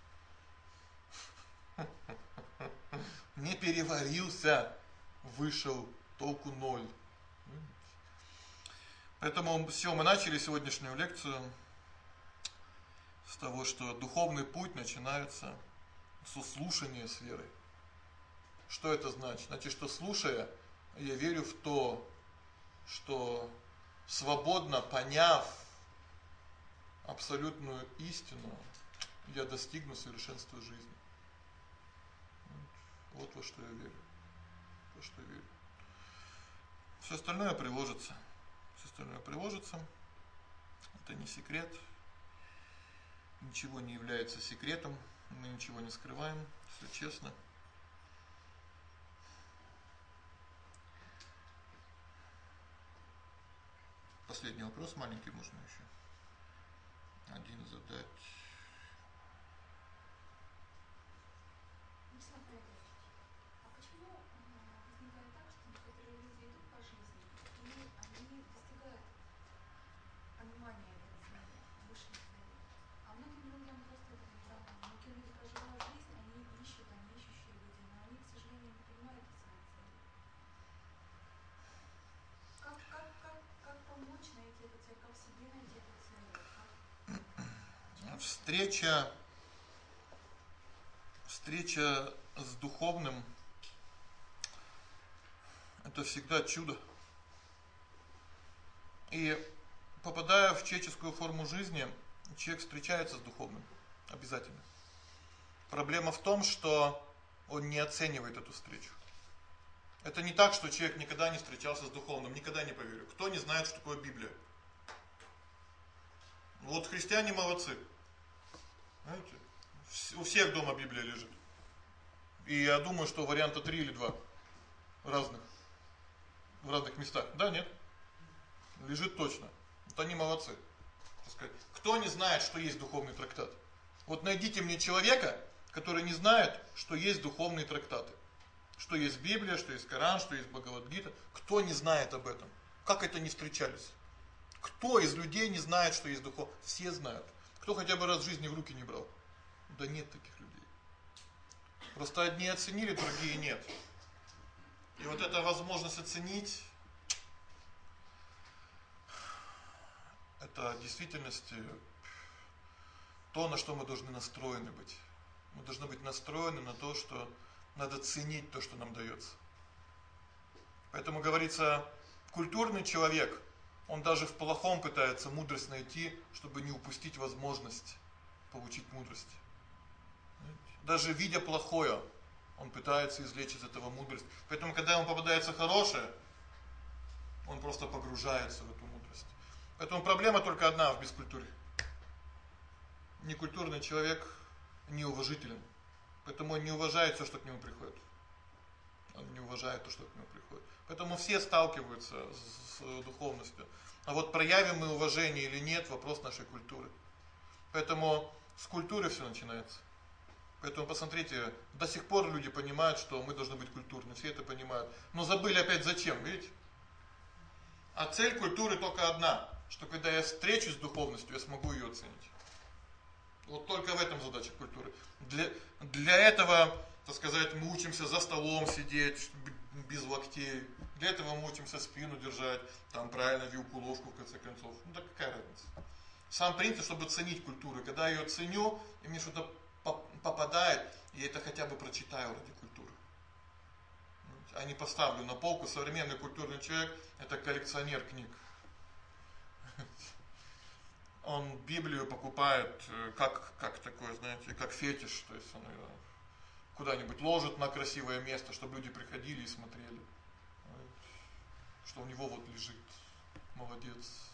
Не переварился, вышел, толку ноль. Поэтому все, мы начали сегодняшнюю лекцию с того, что духовный путь начинается со слушания с верой. Что это значит? Значит, что слушая, я верю в то, что свободно поняв абсолютную истину, я достигну совершенства жизни. Вот во что я верю. Во что я верю. Все остальное приложится. Все остальное приложится. Это не секрет. Ничего не является секретом. Мы ничего не скрываем. Все честно. Последний вопрос маленький можно еще один задать. понимание высших целей. А многим людям просто это не дано. Многие люди проживают жизнь, они ищущие люди, но они, к сожалению, не понимают свои цели. Как помочь найти эту цель, как себе найти эту цель? Встреча с духовным — это всегда чудо. И попадая в человеческую форму жизни, человек встречается с духовным обязательно. Проблема в том, что он не оценивает эту встречу. Это не так, что человек никогда не встречался с духовным, никогда не поверю. Кто не знает, что такое Библия? Вот христиане молодцы. Знаете, у всех дома Библия лежит. И я думаю, что варианта 3 или 2 разных. В разных местах. Да, нет? Лежит точно. Вот они молодцы. Так сказать. Кто не знает, что есть духовный трактат? Вот найдите мне человека, который не знает, что есть духовные трактаты. Что есть Библия, что есть Коран, что есть Бхагавад-гита. Кто не знает об этом? Как это не встречались? Кто из людей не знает, что есть духовный? Все знают. Кто хотя бы раз в жизни в руки не брал? Да нет таких людей. Просто одни оценили, другие нет. И вот эта возможность оценить, это в действительности то, на что мы должны настроены быть. Мы должны быть настроены на то, что надо ценить то, что нам дается. Поэтому говорится, культурный человек, он даже в плохом пытается мудрость найти, чтобы не упустить возможность получить мудрость. Даже видя плохое, он пытается извлечь из этого мудрость. Поэтому, когда ему попадается хорошее, он просто погружается в эту мудрость. Поэтому проблема только одна в бескультуре. Некультурный человек неуважителен. Поэтому он не уважает все, что к нему приходит. Он не уважает то, что к нему приходит. Поэтому все сталкиваются с духовностью. А вот проявим мы уважение или нет, вопрос нашей культуры. Поэтому с культуры все начинается. Поэтому посмотрите, до сих пор люди понимают, что мы должны быть культурны, все это понимают. Но забыли опять зачем, видите? А цель культуры только одна, что когда я встречусь с духовностью, я смогу ее оценить. Вот только в этом задача культуры. Для этого, так сказать, мы учимся за столом сидеть, без локтей. Для этого мы учимся спину держать, там правильно вилку, ложку в конце концов. Ну так какая разница? Сам принцип, чтобы ценить культуру. Когда я ее ценю, и мне что-то попадает, я это хотя бы прочитаю ради культуры. А не поставлю на полку. Современный культурный человек — это коллекционер книг. Он Библию покупает как такое, знаете, как фетиш, то есть он ее куда-нибудь ложит на красивое место, чтобы люди приходили и смотрели. Что у него вот лежит. Молодец.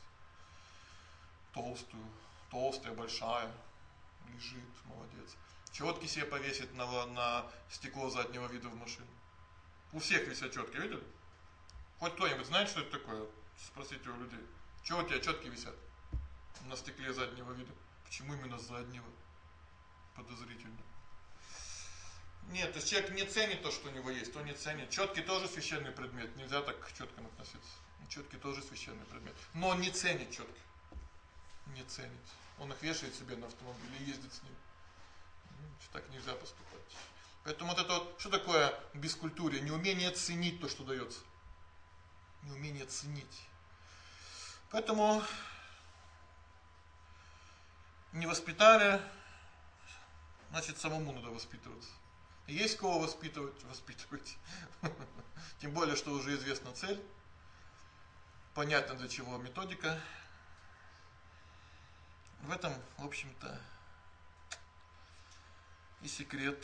Толстая, большая. Лежит, молодец. Четки себе повесит на стекло заднего вида в машину. У всех висят четки, видели? Хоть кто-нибудь знает, что это такое? Спросите у людей. Чего у тебя четки висят на стекле заднего вида? Почему именно заднего? Подозрительно. Нет, то есть человек не ценит то, что у него есть, он не ценит. Четки тоже священный предмет, нельзя так к четкам относиться. Четки тоже священный предмет. Но он не ценит четки. Не ценит. Он их вешает себе на автомобиль и ездит с ним. Так нельзя поступать. Поэтому вот это вот, что такое бескультурие? Неумение ценить то, что дается. Неумение ценить. Поэтому не воспитали, значит самому надо воспитываться. Есть кого воспитывать, воспитывайте. Тем более, что уже известна цель. Понятно, для чего методика. В этом, в общем-то, и секрет.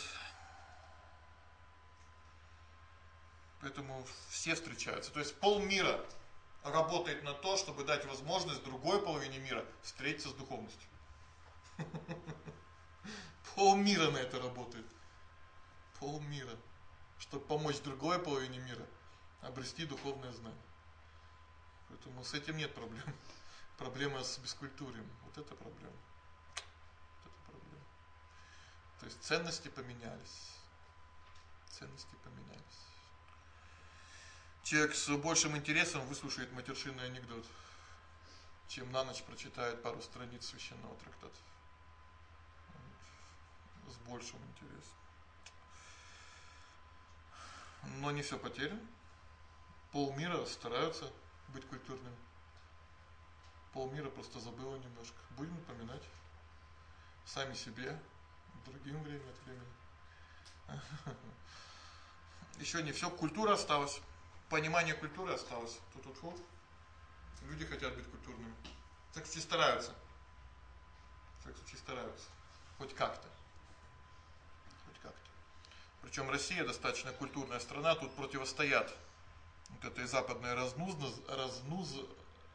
Поэтому все встречаются. То есть полмира работает на то, чтобы дать возможность другой половине мира встретиться с духовностью. Полмира на это работает. Полмира. Чтобы помочь другой половине мира обрести духовное знание. Поэтому с этим нет проблем. Проблема с бескультурием. Вот это проблема. Вот это проблема. То есть ценности поменялись. Ценности поменялись. Человек с большим интересом выслушает матершинный анекдот. чем на ночь прочитает пару страниц священного трактата. Вот. С большим интересом. Но не всё потеряно. Полмира стараются быть культурными. Полмира просто забыло немножко. Будем напоминать сами себе, другим время от времени. Ещё не всё, культура осталась. Понимание культуры осталось. Тут люди хотят быть культурными. Так все стараются. Хоть как-то. Причём Россия достаточно культурная страна, тут противостоят вот этой западной разнузности.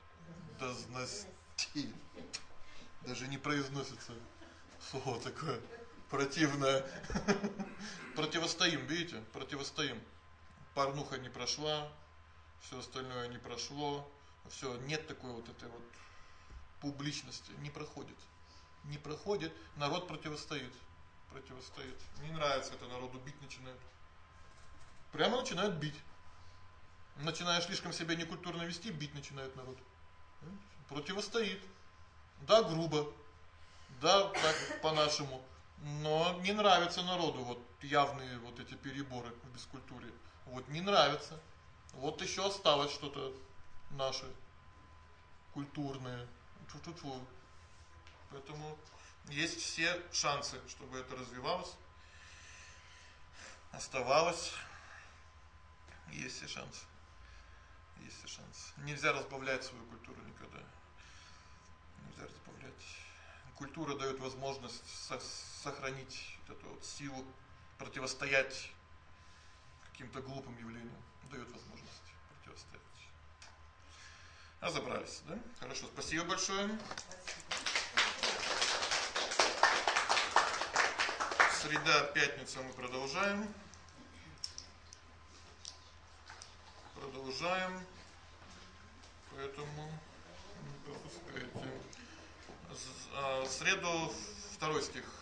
Даже не произносится слово такое противное. Противостоим, видите? Противостоим. Порнуха не прошла, всё остальное не прошло. Всё, нет такой вот этой вот публичности, не проходит. Не проходит, народ противостоит. Не нравится это народу, бить начинают. Прямо начинают бить. Начинаешь слишком себя некультурно вести, бить начинает народ. Противостоит. Да, грубо. Да, так по-нашему. Но не нравится народу вот явные вот эти переборы в бескультурье. Вот не нравится. Вот ещё осталось что-то наше культурное. Тьфу-тьфу-тьфу. Поэтому есть все шансы, чтобы это развивалось. Оставалось. Есть все шансы. Нельзя разбавлять свою культуру никогда. Нельзя разбавлять. Культура даёт возможность сохранить вот эту вот силу, противостоять каким-то глупым явлениям, даёт возможность противостоять. Разобрались, да? Хорошо, спасибо большое. Среда, пятница мы продолжаем. Поэтому не пропускайте. В среду 2 стих.